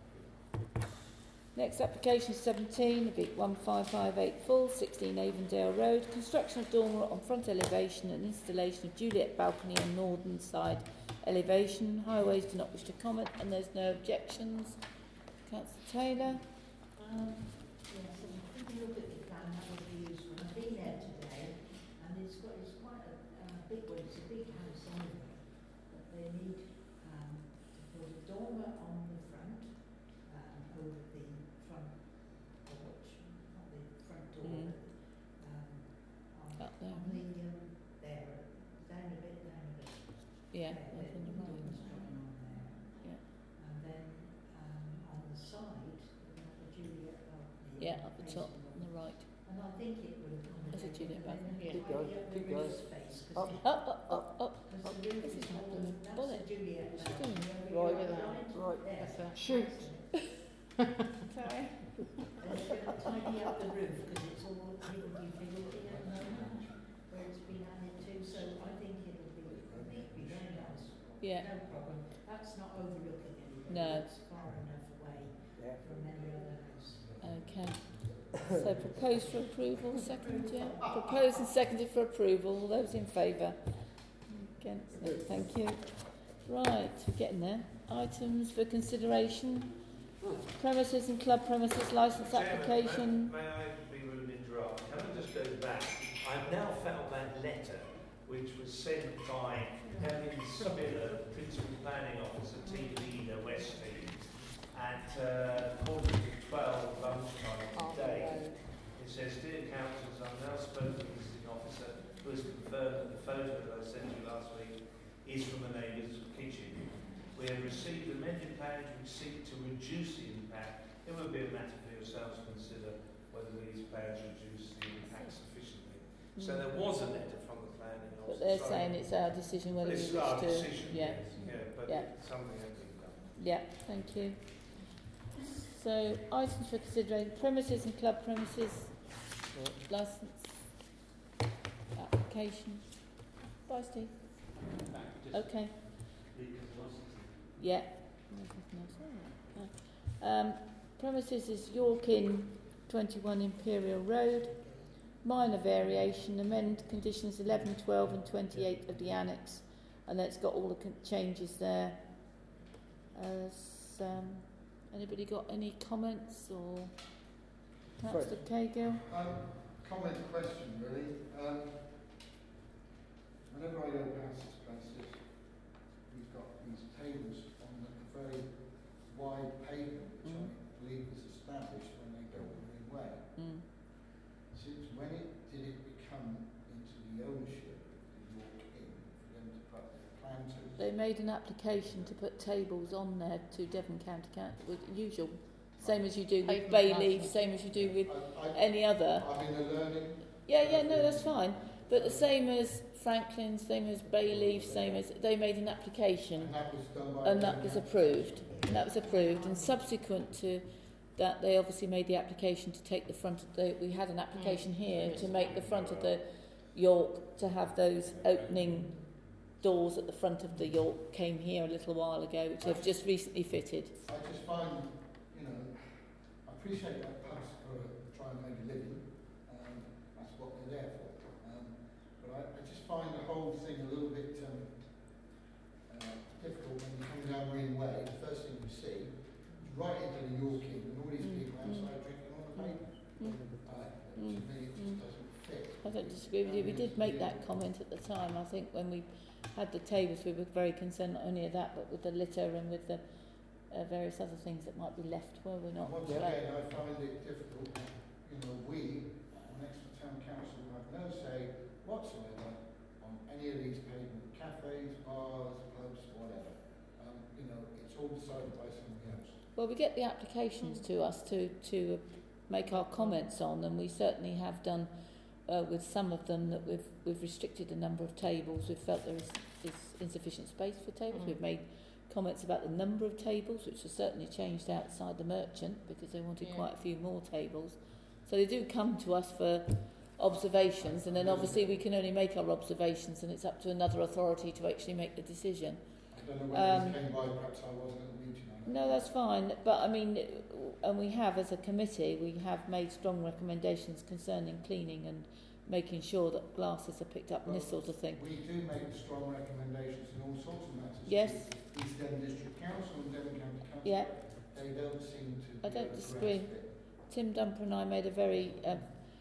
Next application seventeen, big one five five eight full, sixteen Avondale Road. Construction of dormer on front elevation and installation of Juliet balcony on northern side elevation. Highways do not wish to comment and there's no objections. Councillor Taylor. Um, yes, and if you look at the plan, that would be useful. I've been there today, and it's got it's quite a uh, big one. It's a big house anyway, but they need um, to put a dormer on the front, um, over the front porch, not the front door, Mm. but um, on, Up there. on the um, there, down a bit, down a bit. Yeah, There, that's the on the right. dormer's going on there. Yeah. And then um, on the side, you have the Juliet balcony. Yeah, up the facing top on the right. And I think it will accommodate. There's a Juliet it, and balcony. then Keep tidy going, up the keep roof going. space, 'cause Up. it- Up, up, up, up. because the roof This is is not all, the that's bonnet. the Juliet What's she doing? balcony. Right, Right, right. there. That's a- Shoot. Sorry. And it's going to tidy up the roof because it's all higgledy-piggledy at the moment, where it's been added to, so I think it'll be, I think it'll be very nice. Yeah. No problem. That's not overlooking anything. No. It's far enough away Yeah. from any other house. Okay. So proposed for approval, second, yeah? Proposed and seconded for approval. All those in favour? Against? No, thank you. Right, we're getting there. Items for consideration. Premises and club premises licence Chairman, application. May, may I be rude and interrupt? Can I just go back? I've now found that letter which was sent by Kevin Spiller, Principal Planning Officer, Team Leader, Westmead, at uh, quarter to twelve lunchtime today. It says, Dear Councillors, I've now spoken to the visiting officer who has confirmed that the photo that I sent you last week is from a neighbour's kitchen. We have received amended plans which seek to reduce the impact. It would be a matter for yourselves to consider whether these plans reduce the impact sufficiently. So there was a letter from the planning officer. But they're sorry. saying it's our decision whether This we is wish our to. decision, Yeah. yes, yeah, but Yeah. something has been done. Yeah, thank you. So, items for consideration, premises and club premises, licence, application. Bye, Steve. Okay. Yeah. Um, premises is York Inn, twenty-one Imperial Road. Minor variation, amend conditions eleven, twelve and twenty-eight of the annex, and then it's got all the con- changes there Has um, anybody got any comments or Councillor Cahill? Um, comment question really. Um, whenever I go past this place, we've got these tables on a very wide pavement, which Mm. I believe was established when they built the Marine Way. Mm. Since when it did it become into the ownership of the York Inn for them to put their planters? They made an application to put tables on there to Devon County Council, with usual, same as you do with Pavement Bayleaf, license. same as you do with I, I, any other. I'm in a learning. Yeah, yeah, no, that's fine. But the same as Franklin, same as Bayleaf, same as they made an application, And that was done by and the that was council. approved. And that was approved. And subsequent to that, they obviously made the application to take the front of the. We had an application here to make the front of the York to have those opening doors at the front of the York. Came here a little while ago, which they've just recently fitted. I just find, you know, I appreciate that pubs for try and make a living. Um, that's what they're there for. Um, but I, I just find the whole thing a little bit um, uh, difficult when you come down Marine Way. The first thing you see is right into the York Inn and all these Mm. people outside drinking on the pavement. Mm. Uh, to Mm. me, it just doesn't fit. I don't disagree with you. We did make that comment at the time. I think when we had the tables, we were very concerned not only of that, but with the litter and with the uh, various other things that might be left where we're not. And once Right. again, I find it difficult. You know, we, next to town council, have no say whatsoever on any of these pavement cafes, bars, pubs, whatever. Um, you know, it's all decided by somebody else. Well, we get the applications to us to to uh, make our comments on, and we certainly have done uh, with some of them that we've we've restricted the number of tables. We've felt there is, is insufficient space for tables. Mm. We've made comments about the number of tables, which has certainly changed outside the Merchant because they wanted Yeah. quite a few more tables. So they do come to us for observations, and then obviously we can only make our observations, and it's up to another authority to actually make the decision. I don't know when Um, this came by, perhaps I wasn't at the meeting. I don't No, know. that's fine. But I mean, and we have, as a committee, we have made strong recommendations concerning cleaning and making sure that glasses are picked up and this sort of thing. We do make strong recommendations in all sorts of matters. Yes. To East Devon District Council and Devon County Council. Yeah. They don't seem to I be don't able to disagree. grasp it. Tim Dumper and I made a very, uh,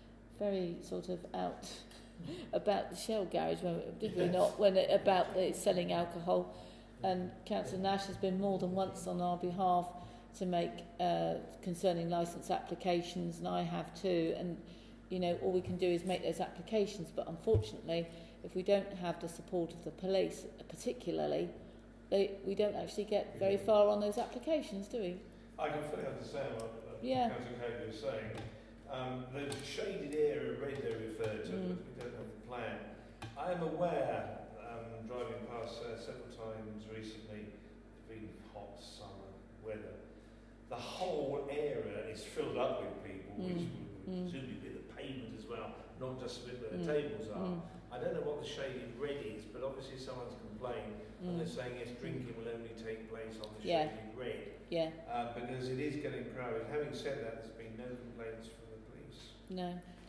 very sort of out about the Shell garage, when, did we Yes. not? When it, about the selling alcohol, and Councillor Nash has been more than once on our behalf to make uh, concerning licence applications, and I have too. And you know, all we can do is make those applications. But unfortunately, if we don't have the support of the police, particularly, they, we don't actually get very far on those applications, do we? I can fully understand what uh, Yeah. Councillor Cahill is saying. Um, the shaded area, red they refer to, Mm. but we don't have a plan. I am aware, um, driving past uh, several times recently, it's been hot summer weather, the whole area is filled up with people, which Mm. would Mm. presumably be the pavement as well, not just with where the Mm. tables are. Mm. I don't know what the shaded red is, but obviously someone's complained, and they're Mm. saying yes, drinking will only take place on the Yeah. shaded red. Yeah. Uh, because it is getting crowded. Having said that, there's been no complaints from the police. No.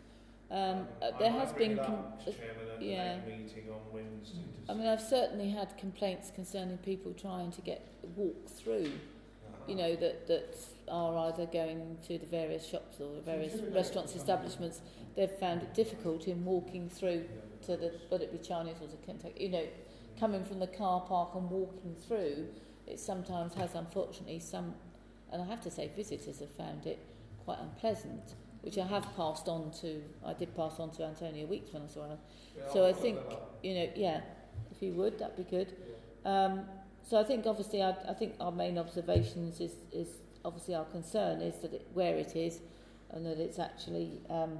Um, uh, I there might has bring been. it Com- up, Mister Chairman, at yeah. the next meeting on Wednesday. To I mean, I've certainly had complaints concerning people trying to get walk through. You know, that that are either going to the various shops or the various restaurants, establishments. They've found it difficult in walking through to the, whether it be Chinese or to Kentucky. You know, coming from the car park and walking through. It sometimes has, unfortunately, some, and I have to say, visitors have found it quite unpleasant, which I have passed on to. I did pass on to Antonia Weeks when I saw her. Yeah, So I'll I follow think, that up. you know, yeah, if you would, that'd be good. Um, so I think, obviously, I, I think our main observations is, is obviously our concern is that it, where it is, and that it's actually, um,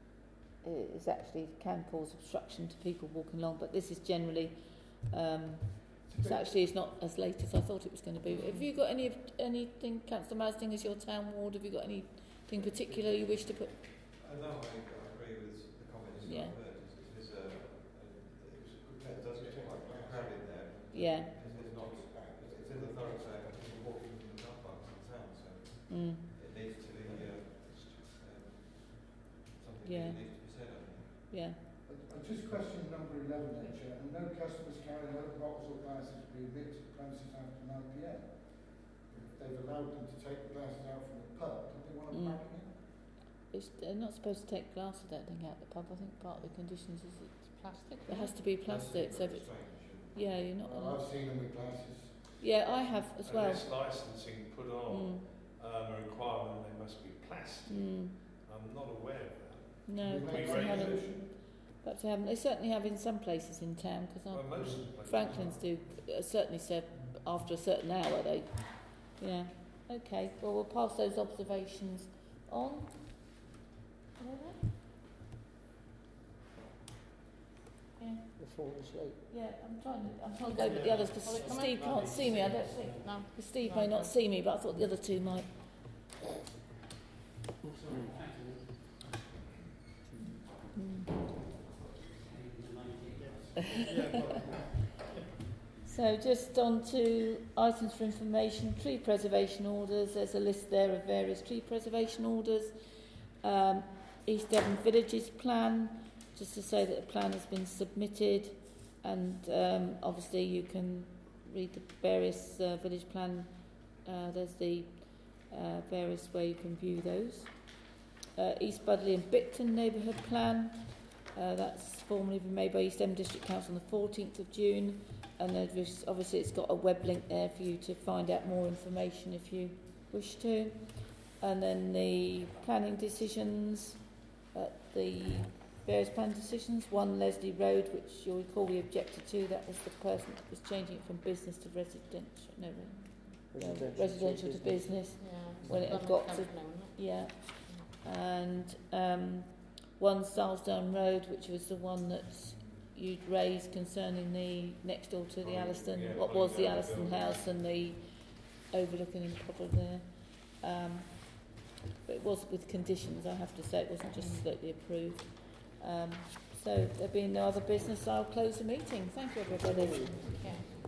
it's actually can cause obstruction to people walking along. But this is generally. Um, It's a So bit- actually, it's not as late as I thought it was going to be. Have you got any of anything, Councillor Masding, as your town ward? Have you got anything particular you wish to put? Uh, no, I, I agree with the comments Yeah. I've heard. It is a, a, it does get quite crowded there. Yeah. It's, it's not, it's, it's in the thoroughfare, people walking from the car parks in town, so Mm. it needs to be, uh, um, something Yeah. that needs to be said, I think. Yeah. I just question number eleven, then, Chair, and no customers carrying open bottles or glasses will be admitted to premises after nine p m. they've allowed them to take the glasses out from the pub, don't they want to Mm. pack it in? It's, they're not supposed to take glass, I don't think, out the pub. I think part of the conditions is it's Plastic. it has to be plastic. So if it's, yeah, you're not. Well, I've seen them with glasses. Yeah, I have as And well. this licensing put on Mm. um, a requirement they must be plastic. Mm. I'm not aware of that. No, We perhaps make they haven't. regulation. Perhaps they haven't. They certainly have in some places in town because Well, most of the places Franklin's are. do. Uh, certainly said after a certain hour they. Yeah. Okay. Well, we'll pass those observations on. All right. Yeah. Before it's late. Yeah. I'm trying to. I'm trying to go with the others because Are they coming? Steve can't see me. I don't think. No. Because Steve may not see me, but I thought the other two might. So just on to items for information, tree preservation orders. There's a list there of various tree preservation orders. Um, East Devon Villages plan, just to say that the plan has been submitted, and um, obviously you can read the various uh, village plan. Uh, there's the uh, various way you can view those. Uh, East Budley and Bicton neighbourhood plan. Uh, that's formally been made by East Devon District Council on the fourteenth of June. And there's, obviously it's got a web link there for you to find out more information if you wish to. And then the planning decisions, uh, the various planning decisions. One, Leslie Road, which you'll recall we objected to. That was the person that was changing it from business to residential. No, no, Residential, residential to business. Yeah. When it had got to, yeah. And um, one, Salsdown Road, which was the one that you'd raised concerning the next door to the Oh, Alliston, yeah, what oh, was the yeah, Alliston building. house and the overlooking in Potter there. Um, but it was with conditions, I have to say, it wasn't just slightly approved. Um, so there being no other business, I'll close the meeting. Thank you, everybody. Yeah.